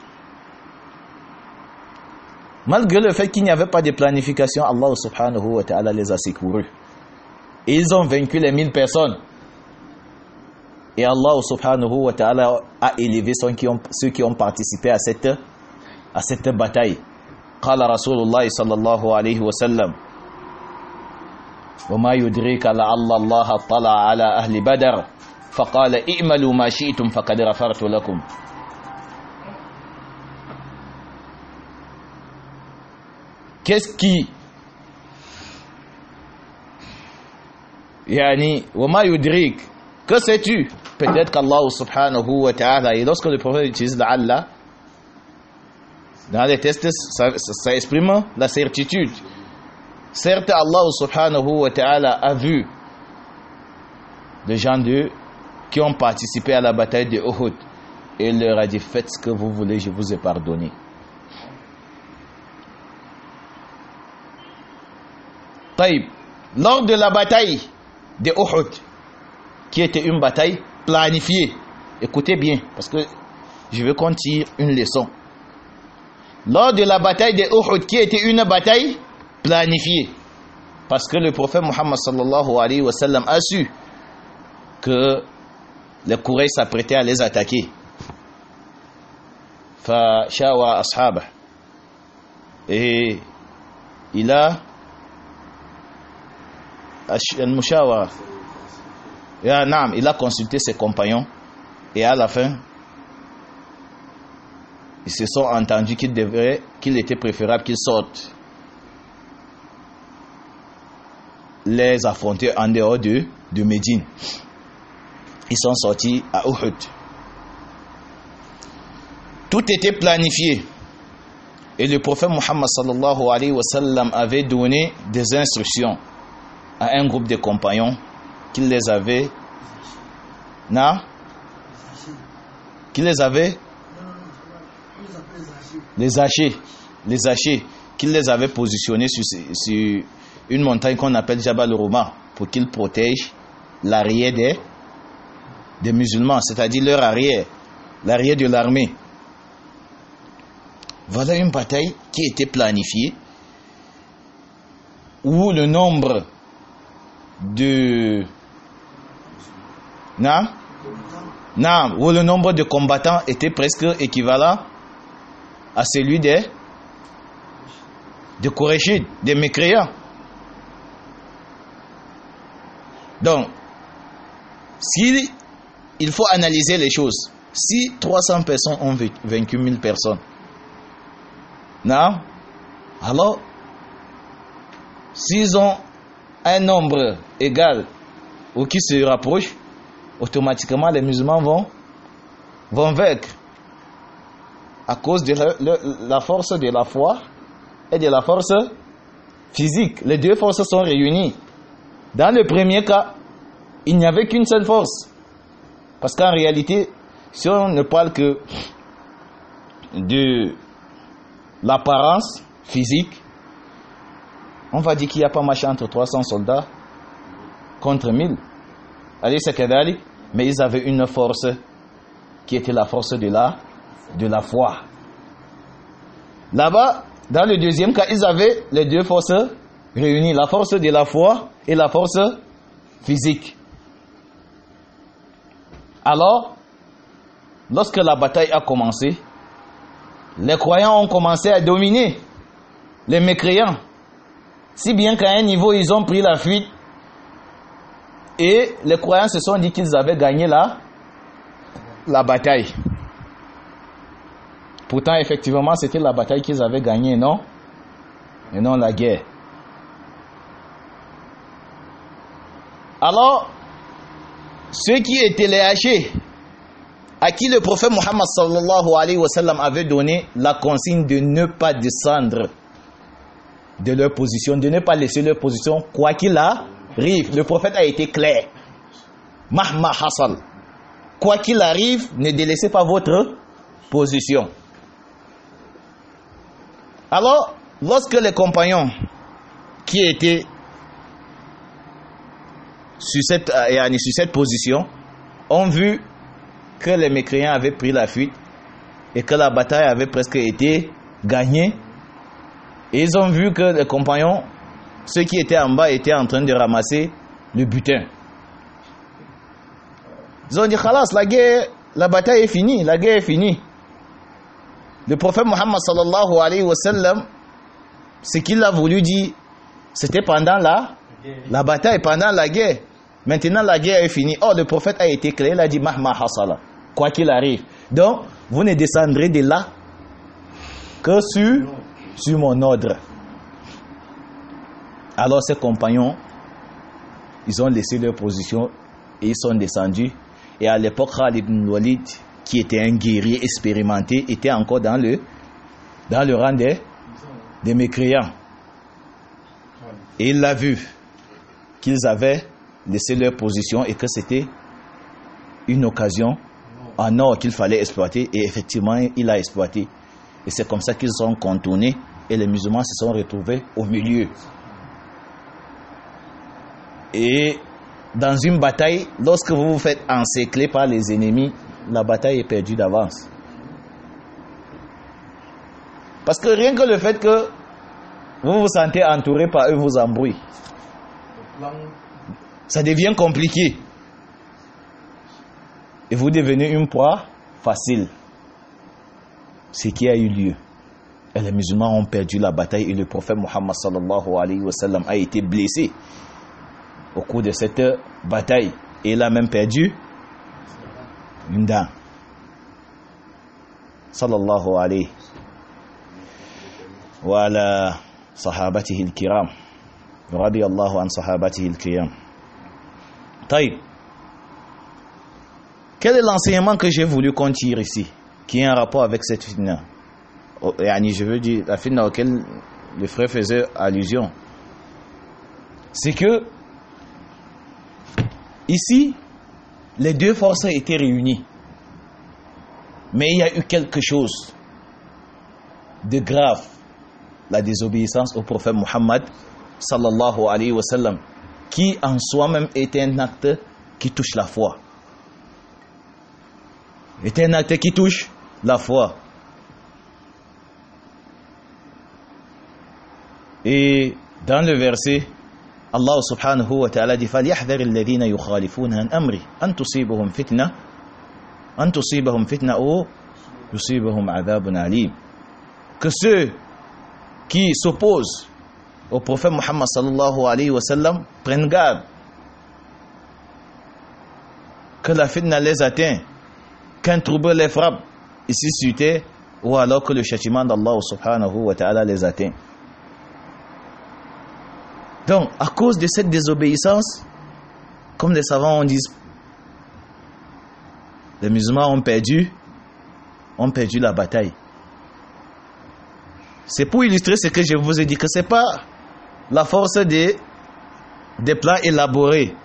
Malgré le fait qu'il n'y avait pas de planification, Allah subhanahu wa ta'ala les a secourus. Et ils ont vaincu les 1000 personnes. Et Allah subhanahu wa ta'ala a élevé ceux qui ont participé à cette bataille. قال رسول الله صلى الله عليه وسلم وما يدريك لعل الله اطلع على أهل بدر فقال اعملوا ما شئتم فقد غفرت لكم. Qu'est-ce qui yani وما يدريك, que sais-tu? Peut-être qu'Allah subhanahu wa ta'ala, et lorsque le prophète utilise Allah dans les tests, ça exprime la certitude. Certes, Allah subhanahu wa ta'ala a vu les gens qui ont participé à la bataille de Uhud et il leur a dit: faites ce que vous voulez, je vous ai pardonné. Taïb, lors de la bataille de Uhud, qui était une bataille planifiée, écoutez bien, parce que je veux qu'on tire une leçon. Lors de la bataille de Uhud, qui était une bataille planifiée, parce que le prophète Muhammad sallallahu alayhi wa sallam a su que les Quraysh s'apprêtaient à les attaquer. Fa-shawara ashaba, et il a consulté ses compagnons, et à la fin ils se sont entendus qu'il était préférable qu'ils sortent les affronter en dehors de Médine. Ils sont sortis à Uhud. Tout était planifié et le prophète Muhammad sallallahu alayhi wa sallam avait donné des instructions à un groupe de compagnons qu'il les avait les hachés, qu'il les avait positionnés sur une montagne qu'on appelle Jabal Ruma pour qu'ils protègent l'arrière des musulmans, c'est-à-dire leur arrière, l'arrière de l'armée. Voilà une bataille qui était planifiée où le nombre de combattants était presque équivalent à celui des Qurayshides, des mécréants. Donc, il faut analyser les choses. Si 300 personnes ont vaincu 1000 personnes, alors, s'ils ont un nombre égal ou qui se rapproche, automatiquement les musulmans vont vaincre à cause de la force de la foi et de la force physique. Les deux forces sont réunies. Dans le premier cas, il n'y avait qu'une seule force. Parce qu'en réalité, si on ne parle que de l'apparence physique, on va dire qu'il n'y a pas marché entre 300 soldats contre 1000. Allez, c'est kadalik, mais ils avaient une force qui était la force de la foi. Là-bas, dans le deuxième cas, ils avaient les deux forces réunies, la force de la foi et la force physique. Alors, lorsque la bataille a commencé, les croyants ont commencé à dominer les mécréants. Si bien qu'à un niveau, ils ont pris la fuite. Et les croyants se sont dit qu'ils avaient gagné la bataille. Pourtant, effectivement, c'était la bataille qu'ils avaient gagnée, non? Et non la guerre. Alors, ceux qui étaient les hachés, à qui le prophète Muhammad sallallahu alayhi wa sallam avait donné la consigne de ne pas descendre de leur position, de ne pas laisser leur position, quoi qu'il arrive. Le prophète a été clair. Mahma hasal. Quoi qu'il arrive, ne délaissez pas votre position. Alors, lorsque les compagnons qui étaient sur cette position ont vu que les mécréants avaient pris la fuite et que la bataille avait presque été gagnée, et ils ont vu que les compagnons, ceux qui étaient en bas, étaient en train de ramasser le butin. Ils ont dit, khalas, la bataille est finie, la guerre est finie. Le prophète Muhammad sallallahu alayhi wa sallam, ce qu'il a voulu dire, c'était pendant la bataille, pendant la guerre. Maintenant la guerre est finie. Or le prophète a été clair, il a dit mahma hasala, quoi qu'il arrive. Donc vous ne descendrez de là que sur mon ordre. Alors ses compagnons, ils ont laissé leur position et ils sont descendus. Et à l'époque, Khalid ibn Walid, qui était un guerrier expérimenté, était encore dans le rang des mécréants. Et il l'a vu qu'ils avaient laissé leur position et que c'était une occasion en or qu'il fallait exploiter, et effectivement il a exploité. Et c'est comme ça qu'ils sont contournés et les musulmans se sont retrouvés au milieu. Et dans une bataille, lorsque vous vous faites encercler par les ennemis, la bataille est perdue d'avance. Parce que rien que le fait que vous vous sentez entouré par eux vous embrouille. Ça devient compliqué. Et vous devenez une proie facile. Ce qui a eu lieu. Et les musulmans ont perdu la bataille et le prophète Muhammad sallallahu alayhi wa sallam a été blessé au cours de cette bataille. Et il a même perdu une dent. Sallallahu alayhi wa ala sahabatihi al-kiram. Radiyallahu an sahabatihi al-kiram. Taïb. Quel est l'enseignement que j'ai voulu qu'on tire ici, qui est en rapport avec cette fitna? Je veux dire, la fitna auquel le frère faisait allusion. C'est que, ici, les deux forces étaient réunies. Mais il y a eu quelque chose de grave. La désobéissance au prophète Muhammad, sallallahu alayhi wa sallam, qui en soi-même est un acte qui touche la foi. Est un acte qui touche la foi. Et dans le verset, Allah subhanahu wa ta'ala dit فَلْيَحْذَرِ الَّذِينَ يُخَالِفُونَ عَنْ أَمْرِهِ أَنْ تُصِيبَهُمْ فِتْنَةٌ أَوْ يُصِيبَهُمْ عَذَابٌ عَلِيمٌ. Que ceux qui s'opposent au prophète Muhammad sallallahu alayhi wa sallam prennent garde que la fitna les atteint, qu'un trouble les frappe ici sur terre, ou alors que le châtiment d'Allah subhanahu wa ta'ala les atteint. Donc, à cause de cette désobéissance, comme les savants ont dit, les musulmans ont perdu la bataille. C'est pour illustrer ce que je vous ai dit, que ce n'est pas la force des plans élaborés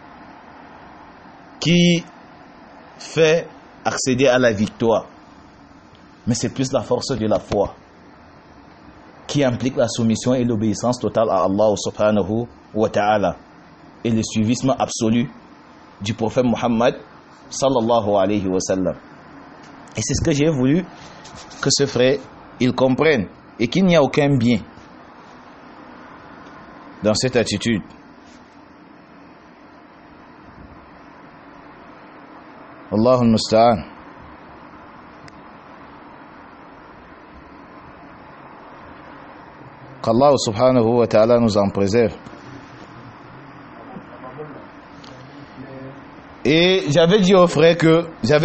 qui fait accéder à la victoire, mais c'est plus la force de la foi qui implique la soumission et l'obéissance totale à Allah subhanahu wa ta'ala et le suivisme absolu du prophète Muhammad sallallahu alayhi wa sallam. Et c'est ce que j'ai voulu que ce frère il comprenne, et qu'il n'y a aucun bien dans cette attitude. Allahu musta'an. Qu'Allah subhanahu wa ta'ala nous en préserve. Et j'avais dit au frère que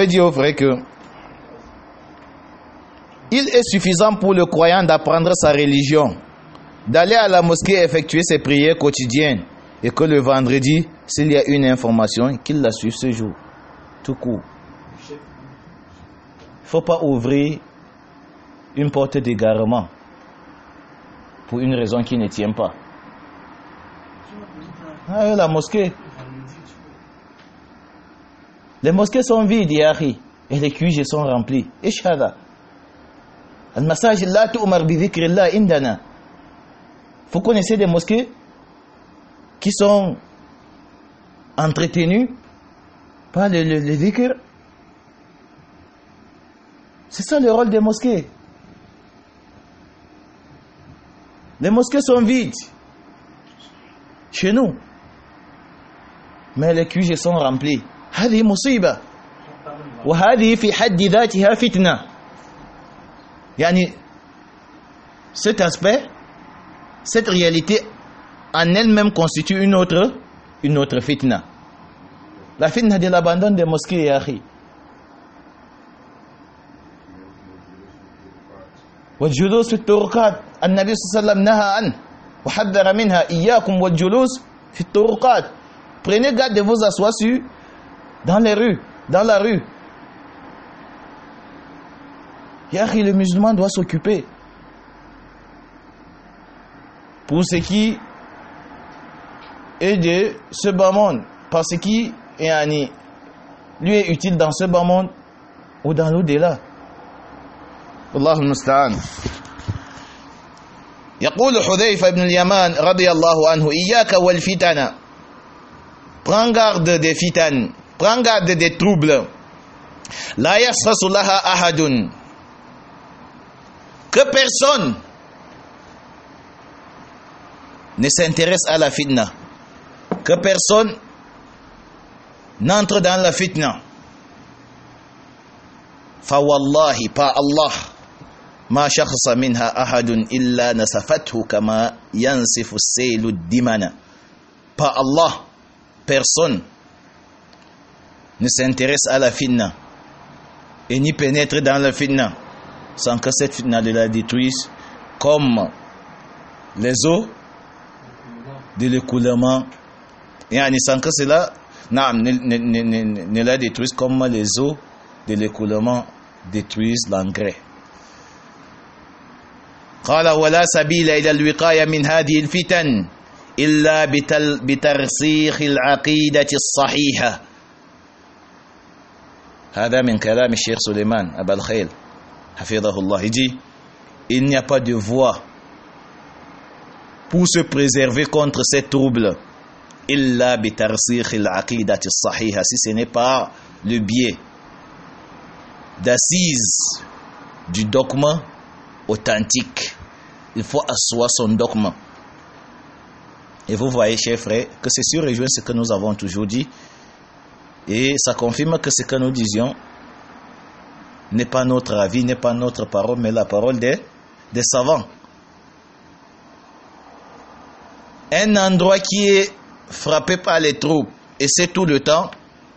il est suffisant pour le croyant d'apprendre sa religion, d'aller à la mosquée effectuer ses prières quotidiennes, et que le vendredi, s'il y a une information, qu'il la suive ce jour. Tout court. Il ne faut pas ouvrir une porte d'égarement pour une raison qui ne tient pas. Ah, la mosquée. Les mosquées sont vides, et les QG sont remplis. Ishada. Al-masajid la tu'mar bi dhikrillah indana. Vous connaissez des mosquées qui sont entretenues par le dhikr? C'est ça le rôle des mosquées. Les mosquées sont vides chez nous, mais les QG sont remplis. هذه مصيبة وهذه في حد ذاتها فتنة. يعني cet aspect, cette réalité en elle-même constitue une autre fitna. La fitna de l'abandon des mosquées, ya akhi. والجلوس في الطرقات النبي صلى الله عليه وسلم نهى عنه وحذر منها إياكم والجلوس في الطرقات. Prenez garde de vous asseoir dans les rues, dans la rue. Ya akhi, le musulman doit s'occuper. Pour ce qui est de ce bas monde, parce ce qui lui est utile dans ce bas monde ou dans l'au-delà. والله المستعان. يقول حذيفة بن اليمان رضي الله عنه إياك والفتن. Prends garde des fitan, prends garde des troubles. لا يسخس لها أحد. Que personne ne s'intéresse à la fitna, que personne n'entre dans la fitna. فوالله pas Allah ما شخص منها أحد إلا نسفته كما ينسف السيل الدمن. Pas Allah, personne ne s'intéresse à la fitna et n'y pénètre dans la fitna sans que cette fitna la détruise comme les eaux de l'écoulement, yani sans que cela ne la détruise comme les eaux de l'écoulement détruisent l'engrais. قال ولا سبيل إلى الوقاية من هذه الفتن إلا بترسيخ العقيدة الصحيحة. هذا من كلام الشيخ سليمان أبا الخيل حفظه الله. Il dit il n'y a pas de voie pour se préserver contre ces troubles إلا بترسيخ العقيدة الصحيحة, si ce n'est pas le biais d'assise du dogme authentique. Il faut asseoir son dogme. Et vous voyez, chers frères, que ceci rejoint ce que nous avons toujours dit. Et ça confirme que ce que nous disions n'est pas notre avis, n'est pas notre parole, mais la parole des savants. Un endroit qui est frappé par les troubles, et c'est tout le temps,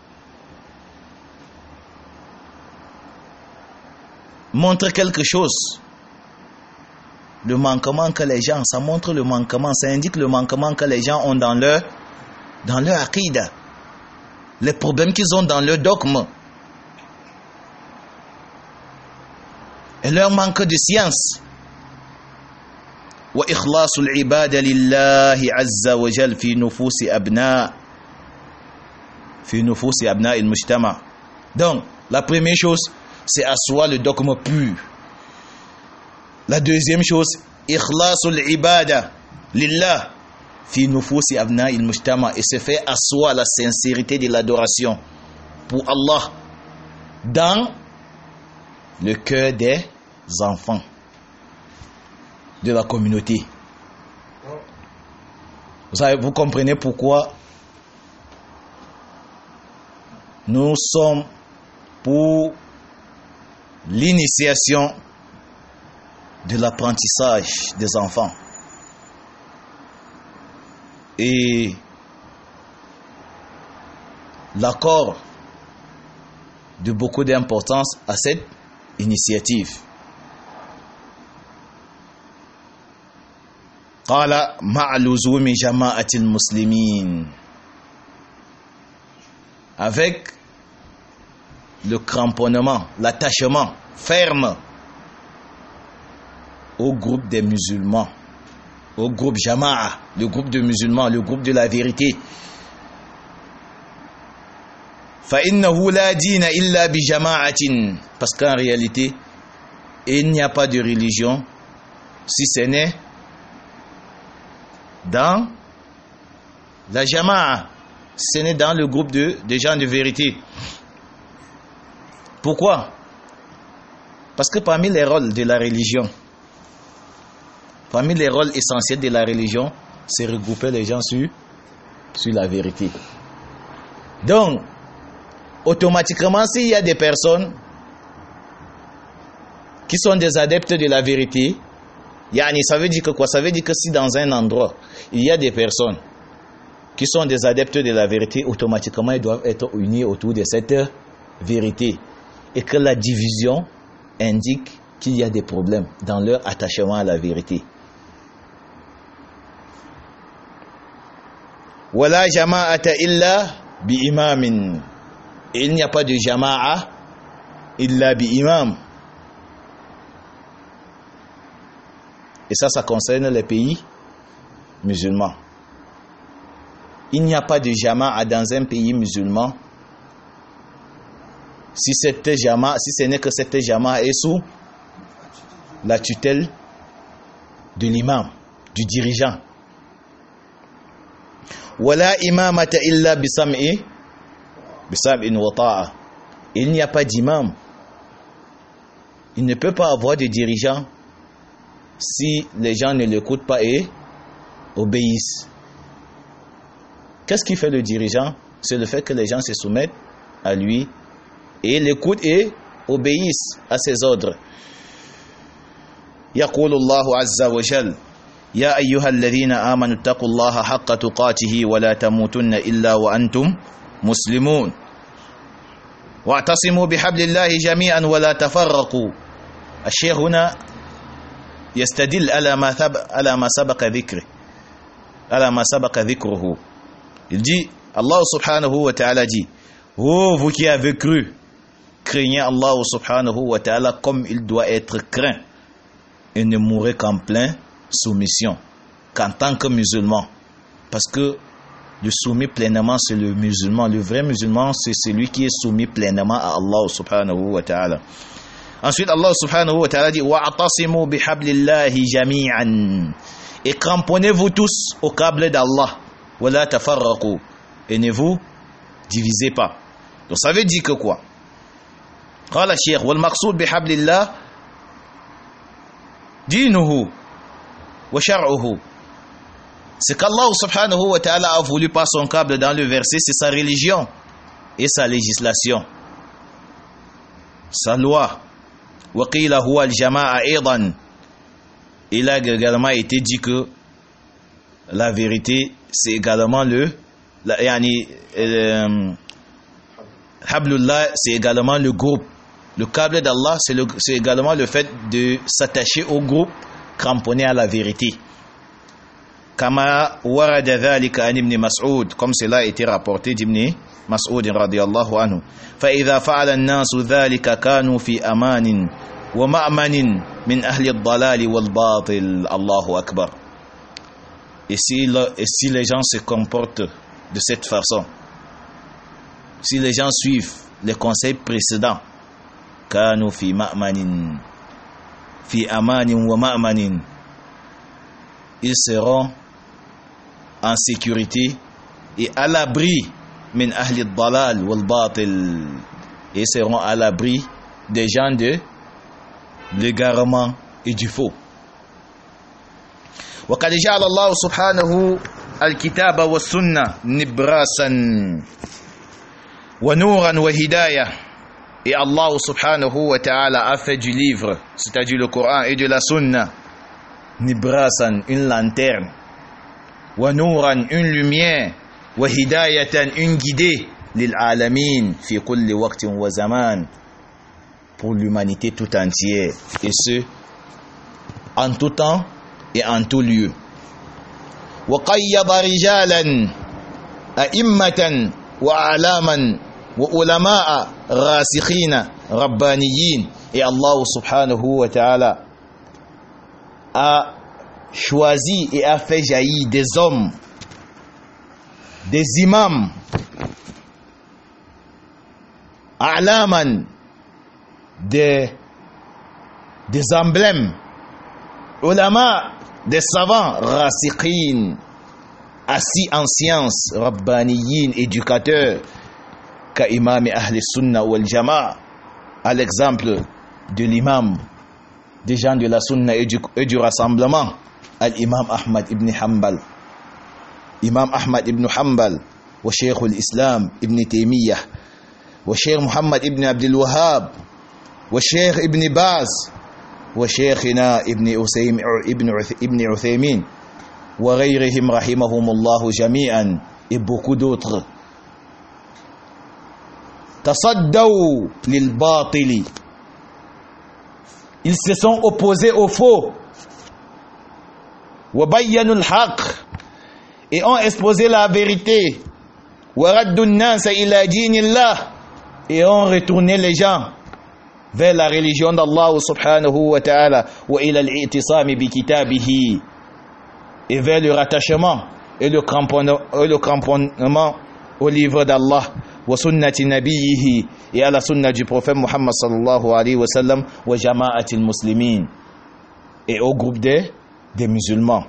montre quelque chose. Le manquement que les gens, ça montre le manquement, ça indique le manquement que les gens ont dans leur aqida, les problèmes qu'ils ont dans leur dogme et leur manque de science. Wa ikhlasul ibada lillahi azza wa jal fi nufusi abna il mujtama. Donc la première chose, c'est asseoir le dogme pur. La deuxième chose, ikhlasul ibada lillah fi nufusi abna il mujtama, et se fait asseoir la sincérité de l'adoration pour Allah dans le cœur des enfants de la communauté. Vous comprenez pourquoi nous sommes pour l'initiation de l'apprentissage des enfants. Et l'accord de beaucoup d'importance à cette initiative. قال مع لزوم جماعة المسلمين, avec le cramponnement, l'attachement ferme au groupe des musulmans, au groupe Jama'a, le groupe de musulmans, le groupe de la vérité. فإنه لا دين إلا بجماعة, parce qu'en réalité Et il n'y a pas de religion si ce n'est dans la jama'a, ce n'est dans le groupe des gens de vérité. Pourquoi? Parce que parmi les rôles de la religion, parmi les rôles essentiels de la religion, c'est regrouper les gens sur la vérité. Donc, automatiquement, s'il y a des personnes qui sont des adeptes de la vérité, ça veut dire que quoi? Ça veut dire que si dans un endroit, il y a des personnes qui sont des adeptes de la vérité, automatiquement, ils doivent être unis autour de cette vérité. Et que la division indique qu'il y a des problèmes dans leur attachement à la vérité. Wala jama'ata illa bi imamin. Il n'y a pas de jama'a illa bi imam. Et ça concerne les pays musulmans. Il n'y a pas de jama'a dans un pays musulman si ce n'est que cette jama'a est sous la tutelle de l'imam, du dirigeant. Wala imamata illa bisam'in wa ta'a. Il n'y a pas d'imam. Il ne peut pas avoir de dirigeant si les gens ne l'écoutent pas et obéissent. Qu'est-ce qui fait le dirigeant? C'est le fait que les gens se soumettent à lui et l'écoutent et obéissent à ses ordres. يقول الله عز وجل يا أيها الذين آمنوا اتقوا الله حق تقاته ولا تموتن إلا وأنتم مسلمون واعتصموا بحبل الله جميعا ولا تفرقوا. الشيخ هنا يستدل على ما سبق ذكره. Il dit, Allah subhanahu wa ta'ala dit, oh vous qui avez cru, craignez Allah subhanahu wa ta'ala comme il doit être craint et ne mourrez qu'en pleine soumission, qu'en tant que musulman. Parce que le soumis pleinement, c'est le musulman. Le vrai musulman, c'est celui qui est soumis pleinement à Allah subhanahu wa ta'ala. Ensuite, Allah subhanahu wa ta'ala dit, wa'atasimu bihablillahi jami'an. Et cramponnez-vous tous au câble d'Allah. Wala tafarraqu. Et ne vous divisez pas. Donc ça veut dire que quoi? قال الشيخ والمقصود بحبل الله دينه وشرعه. Ce qu'Allah subhanahu wa ta'ala a voulu par son câble dans le verset, c'est sa religion et sa législation, sa loi. وقيل هو الجماعة أيضا. Il a également été dit que la vérité, c'est également Hablullah, c'est également le groupe. Le câble d'Allah, c'est également le fait de s'attacher au groupe cramponné à la vérité. Kama warada dhalika an ibn Mas'ud, comme cela a été rapporté d'Ibn Mas'ud radiyallahu anhu. Fa idha fa'ala an-nasu dhalika kanu fi amanin wa ma'manin min ahli ad-dalal wal batil. Allahu akbar. Et si les gens se comportent de cette façon, si les gens suivent les conseils précédents, kanu fi ma'manin, fi amanin wa ma'manin, ils seront en sécurité et à l'abri min ahli ad-dalal wal batil, et seront à l'abri des gens de l'égarement et du faux. وقد جعل الله سبحانه الكتاب والسنة نبراسا ونورا وهداية. Et Allah subhanahu wa ta'ala a fait du livre, c'est-à-dire le Coran et de la Sunna, nibrasan, une lanterne, wa nuran, une lumière, wa hidayatan, une guidée, lil alamin, fi kulli waqtin wa zaman, pour l'humanité tout entière, et ce, en tout temps et en tout lieu. Wa qayyada rijalan, a'immatan, wa a'laman, wa ulama'a, rasikhina, rabbaniyin. Et Allah subhanahu wa ta'ala a choisi et a fait jaillir des hommes, des imams, a'laman, des des emblèmes, ulama, des savants, rasiqin, assis en sciences, rabbaniyin, éducateurs, ka imam Ahl Sunna wal Jama'a, à l'exemple de l'imam des gens de la Sunna et du rassemblement, al-imam Ahmad ibn Hanbal. Imam Ahmad ibn Hanbal, wa Cheikh al-Islam ibn Taymiyyah, wa Cheikh Muhammad ibn Abdul Wahhab, wa Cheikh ibn Baz, wa Cheikhina ibn Uthaymin, wa ghayrihim rahimahumullah jami'an, et beaucoup d'autres. Tasaddaw lil batili, ils se sont opposés au faux, wa bayyanu al-haqq, et ont exposé la vérité, wa raddu an-nas ila dinillah, et ont retourné les gens vers la religion d'Allah subhanahu wa ta'ala, wa ila al-i'tisam bi kitabihi, et vers le rattachement et le cramponnement au livre d'Allah, wa sunnati nabiyhi, et à la sunna du prophète Muhammad sallallahu alayhi wa sallam, wa jama'ati al-muslimin, et au groupe des musulmans.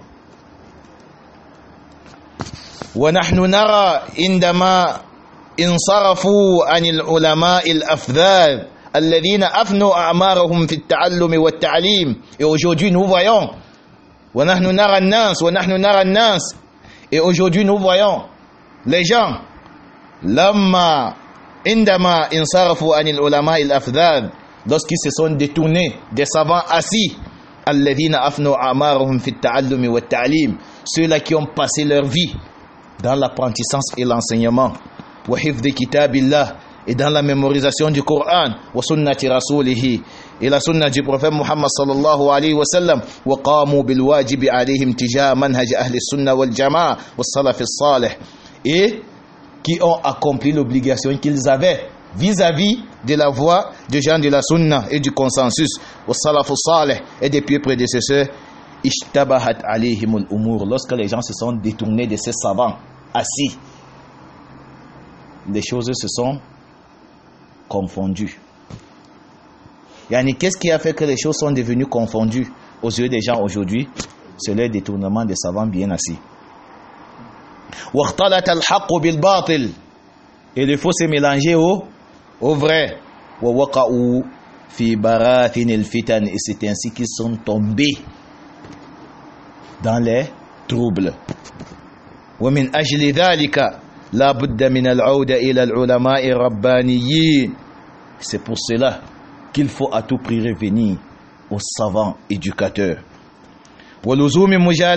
Wa nahnu nara indama insarafu anil ulama al-afdhal alladhina afnu a'marahum fi at-ta'allum wa at-ta'lim, et aujourd'hui nous voyons wa nahnu nara an-nas, et aujourd'hui nous voyons les gens lamma indama insarafu anil ulama al-afdhal, lorsqu'ils se sont détournés des savants assis, alladhina afnu a'marahum fi at-ta'allum wa at-ta'lim, ceux-là qui ont passé leur vie dans l'apprentissage et l'enseignement, wa hifdhi kitabillah, et dans la mémorisation du Coran, wa sunnati rasulihi, et la sunna du prophète Muhammad sallallahu alayhi wa sallam, wa qamu bil wajibi alayhim tija manhaj ahli sunna wal jama'a wa salaf salih, et qui ont accompli l'obligation qu'ils avaient vis-à-vis de la voie des gens de la sunna et du consensus, wa salaf salih, et des pieux prédécesseurs. Ishtabahat alayhimul umur, lorsque les gens se sont détournés de ces savants assis, les choses se sont confondues. Yani, qu'est-ce qui a fait que les choses sont devenues confondues aux yeux des gens aujourd'hui? C'est le détournement des savants bien assis. Waqtalat al-haqq bil batil, et le faux s'est mélangé au vrai. Wa waqa'u fi barathin al-fitan, et c'est ainsi qu'ils sont tombés dans les troubles. Wa min ajli dhalika la budda min al-'auda ila al-ulama'i rabbaniyin, c'est pour cela qu'il faut à tout prix revenir aux savants éducateurs. Wa luzumi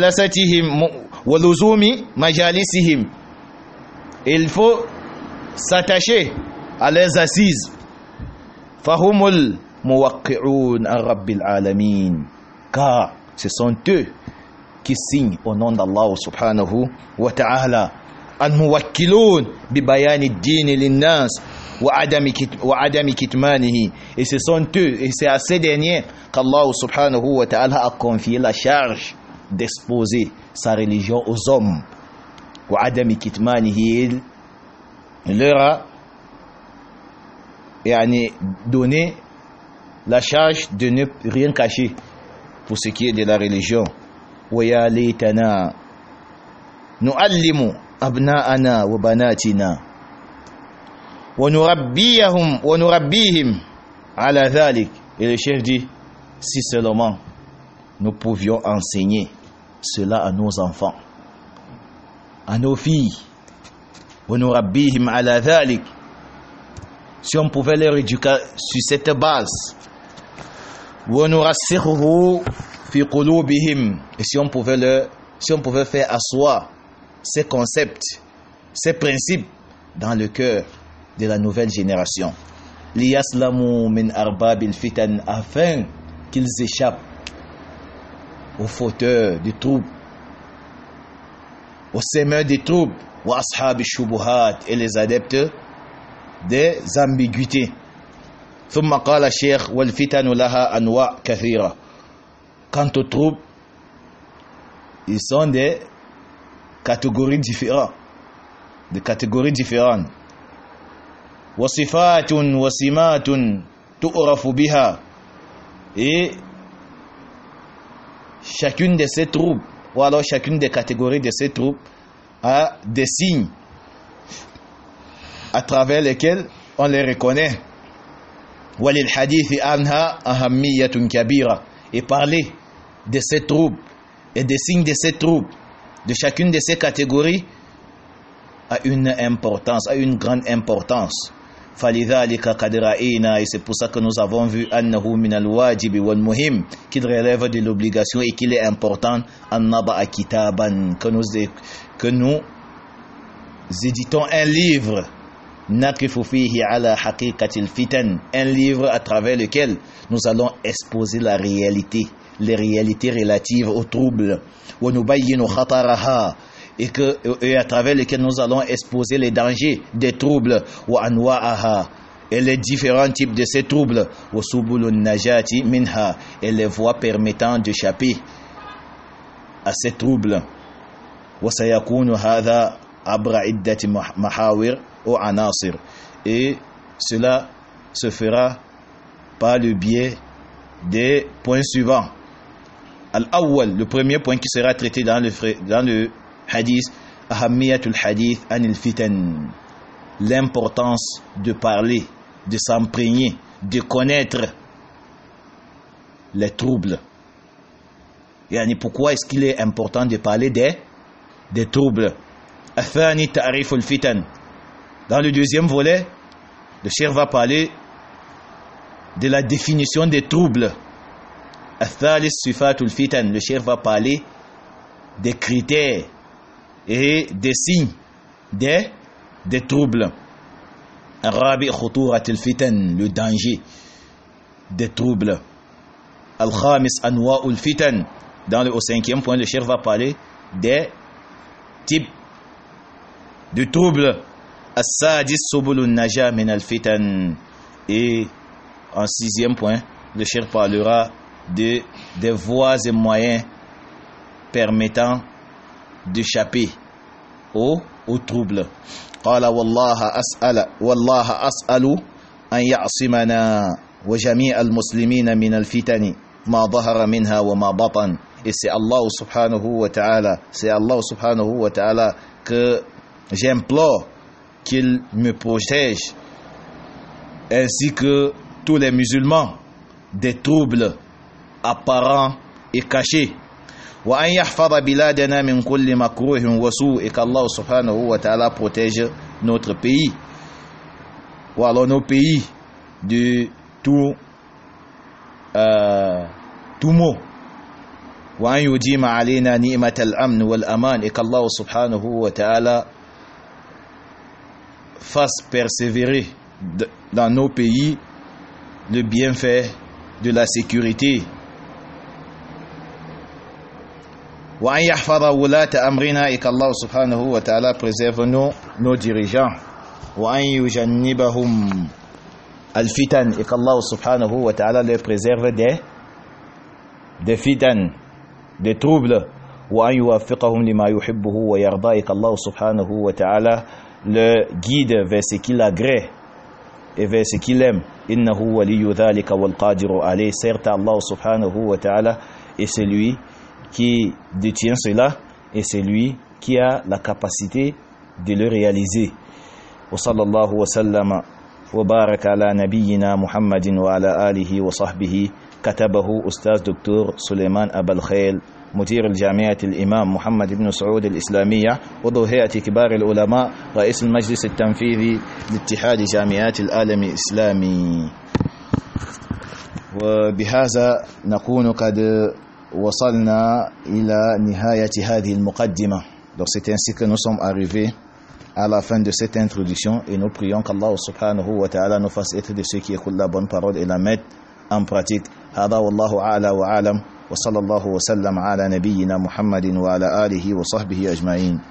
majalisihim, il faut s'attacher à leurs assises. Fahumul muwaqqi'un ar-rabbil alamin, car ce sont eux qui signent au nom d'Allah subhanahu wa ta'ala, al-muwakkilun bi bayani ad-din lin-nas wa adami kitmanihi, et ce sont eux, et c'est à ces derniers qu'Allah subhanahu wa ta'ala a confié la charge d'exposer sa religion aux hommes. Wa adami kitmanihi, il leur a donné la charge de ne rien cacher pour ce qui est de la religion. Wa ya laytana nu'allimu abna'ana wa banatina wa nurabbihim ala dhalik, et le chef dit, si seulement nous pouvions enseigner cela à nos enfants, à nos filles, wa nurabbihim ala dhalik, si on pouvait leur éduquer sur cette base, wa nurasikhuhu fi qulubihim, et si on pouvait faire asseoir ces concepts, ces principes dans le cœur de la nouvelle génération, liyaslamu min arbabil fitan, afin qu'ils échappent aux fauteurs des troubles, aux semeurs des troubles, wa ashabi shubuhat, et les adeptes des ambiguïtés. ثم قال الشيخ والفتن لها أنواع كثيرة. Quant aux troubles, ils sont des catégories différentes. وصفات وسمات تعرف بها, et chacune de ces troubles, ou alors chacune des catégories de ces troubles, a des signes à travers lesquels on les reconnaît. وَلِلْحَدِيثِ عَنْهَا أَهَمِّيَّةٌ كَبِيرَةٌ. Et parler de ces troubles et des signes de ces troubles, de chacune de ces catégories, a une importance, a une grande importance. فَلِذَلِكَ قَدْ رَأَيْنَا. Et c'est pour ça que nous avons vu أَنَّهُ مِنَ الْوَاجِبِ وَالْمُهِمِ, qu'il relève de l'obligation et qu'il est important أَنْ نَضَعَ كِتَابًا, que nous éditons un livre, نَقِفُ فِيهِ عَلَى حَقِيقَةِ الْفِتَنِ, un livre à travers lequel nous allons exposer la réalité, les réalités relatives aux troubles, وَنُبَيِّنُ خَطَرَهَا, et à travers lequel nous allons exposer les dangers des troubles, وَأَنْوَاءَهَا, et les différents types de ces troubles, وَسُبُلُ النَّجَاةِ مِنْهَا, et les voies permettant d'échapper à ces troubles. وَسَيَكُونُ هَذَا عَبْرَ عِدَّةِ مَحَاوِرِ ou anasir, et cela se fera par le biais des points suivants. Al-awwal, le premier point qui sera traité dans le hadith, ahammiyatul hadith anil fitan, l'importance de parler, de s'imprégner, de connaître les troubles. Yani pourquoi est-ce qu'il est important de parler des troubles? Athani ta'riful fitan. Dans le deuxième volet, le cheikh va parler de la définition des troubles. Al-thalith sifatul fitan. Le cheikh va parler des critères et des signes des troubles. Al-rabi khuturatul fitan, le danger des troubles. Al-khamis anwa'ul fitan. Au cinquième point, le cheikh va parler des types de troubles. As-sadis subulun naja min al-fitan. Et en sixième point, le cheikh parlera des voies et moyens permettant d'échapper aux troubles. قال والله أسأل أن يعصمنا وجميع المسلمين من الفتن ما ظهر منها وما بطن. Et c'est Allah subhanahu wa ta'ala que j'implore qu'il me protège, ainsi que tous les musulmans, des troubles apparents et cachés. Wa an yahfadha biladana min kulli makruhin wa su', et qu'Allah subhanahu wa ta'ala protège notre pays, ou alors nos pays, de tout mot. Wa an yudima alayna ni'mat al-amn wal aman, et qu'Allah subhanahu wa ta'ala fasse persévérer dans nos pays le bienfait de la sécurité. Wa an yahfadha wulata amrina, et qu'Allah subhanahu wa ta'ala préserve nos dirigeants. Wa an yujannibahum al-fitan, et qu'Allah subhanahu wa ta'ala les préserve des fitan, des troubles. Wa an yuwaffiqahum lima yuhibbuhu wa yarda, et qu'Allah subhanahu wa ta'ala le guide vers ce qu'il agrée et vers ce qu'il aime. Innahu waliyyu dhalika wal qadiru alayh. Certes, Allah subhanahu wa ta'ala est celui qui détient cela et celui qui a la capacité de le réaliser. Wa sallallahu wa sallama wa baraka ala nabiyyina Muhammadin wa ala alihi wa sahbihi. Katabahu Ustaz Dr. Suleiman Abal Khail, مدير الجامعة الإمام محمد بن سعود الإسلامية، عضو هيئة كبار العلماء، رئيس المجلس التنفيذي لاتحاد جامعات العالم الإسلامي. وبهذا نكون قد وصلنا إلى نهاية هذه المقدمة. Donc c'est ainsi que nous sommes arrivés à la fin de cette introduction, et nous prions qu'Allah subhanahu wa ta'ala nous fasse être de ceux qui écoutent la bonne parole et la mettent en pratique. هذا والله أعلى وأعلم، وصلى الله وسلم على نبينا محمد وعلى آله وصحبه أجمعين.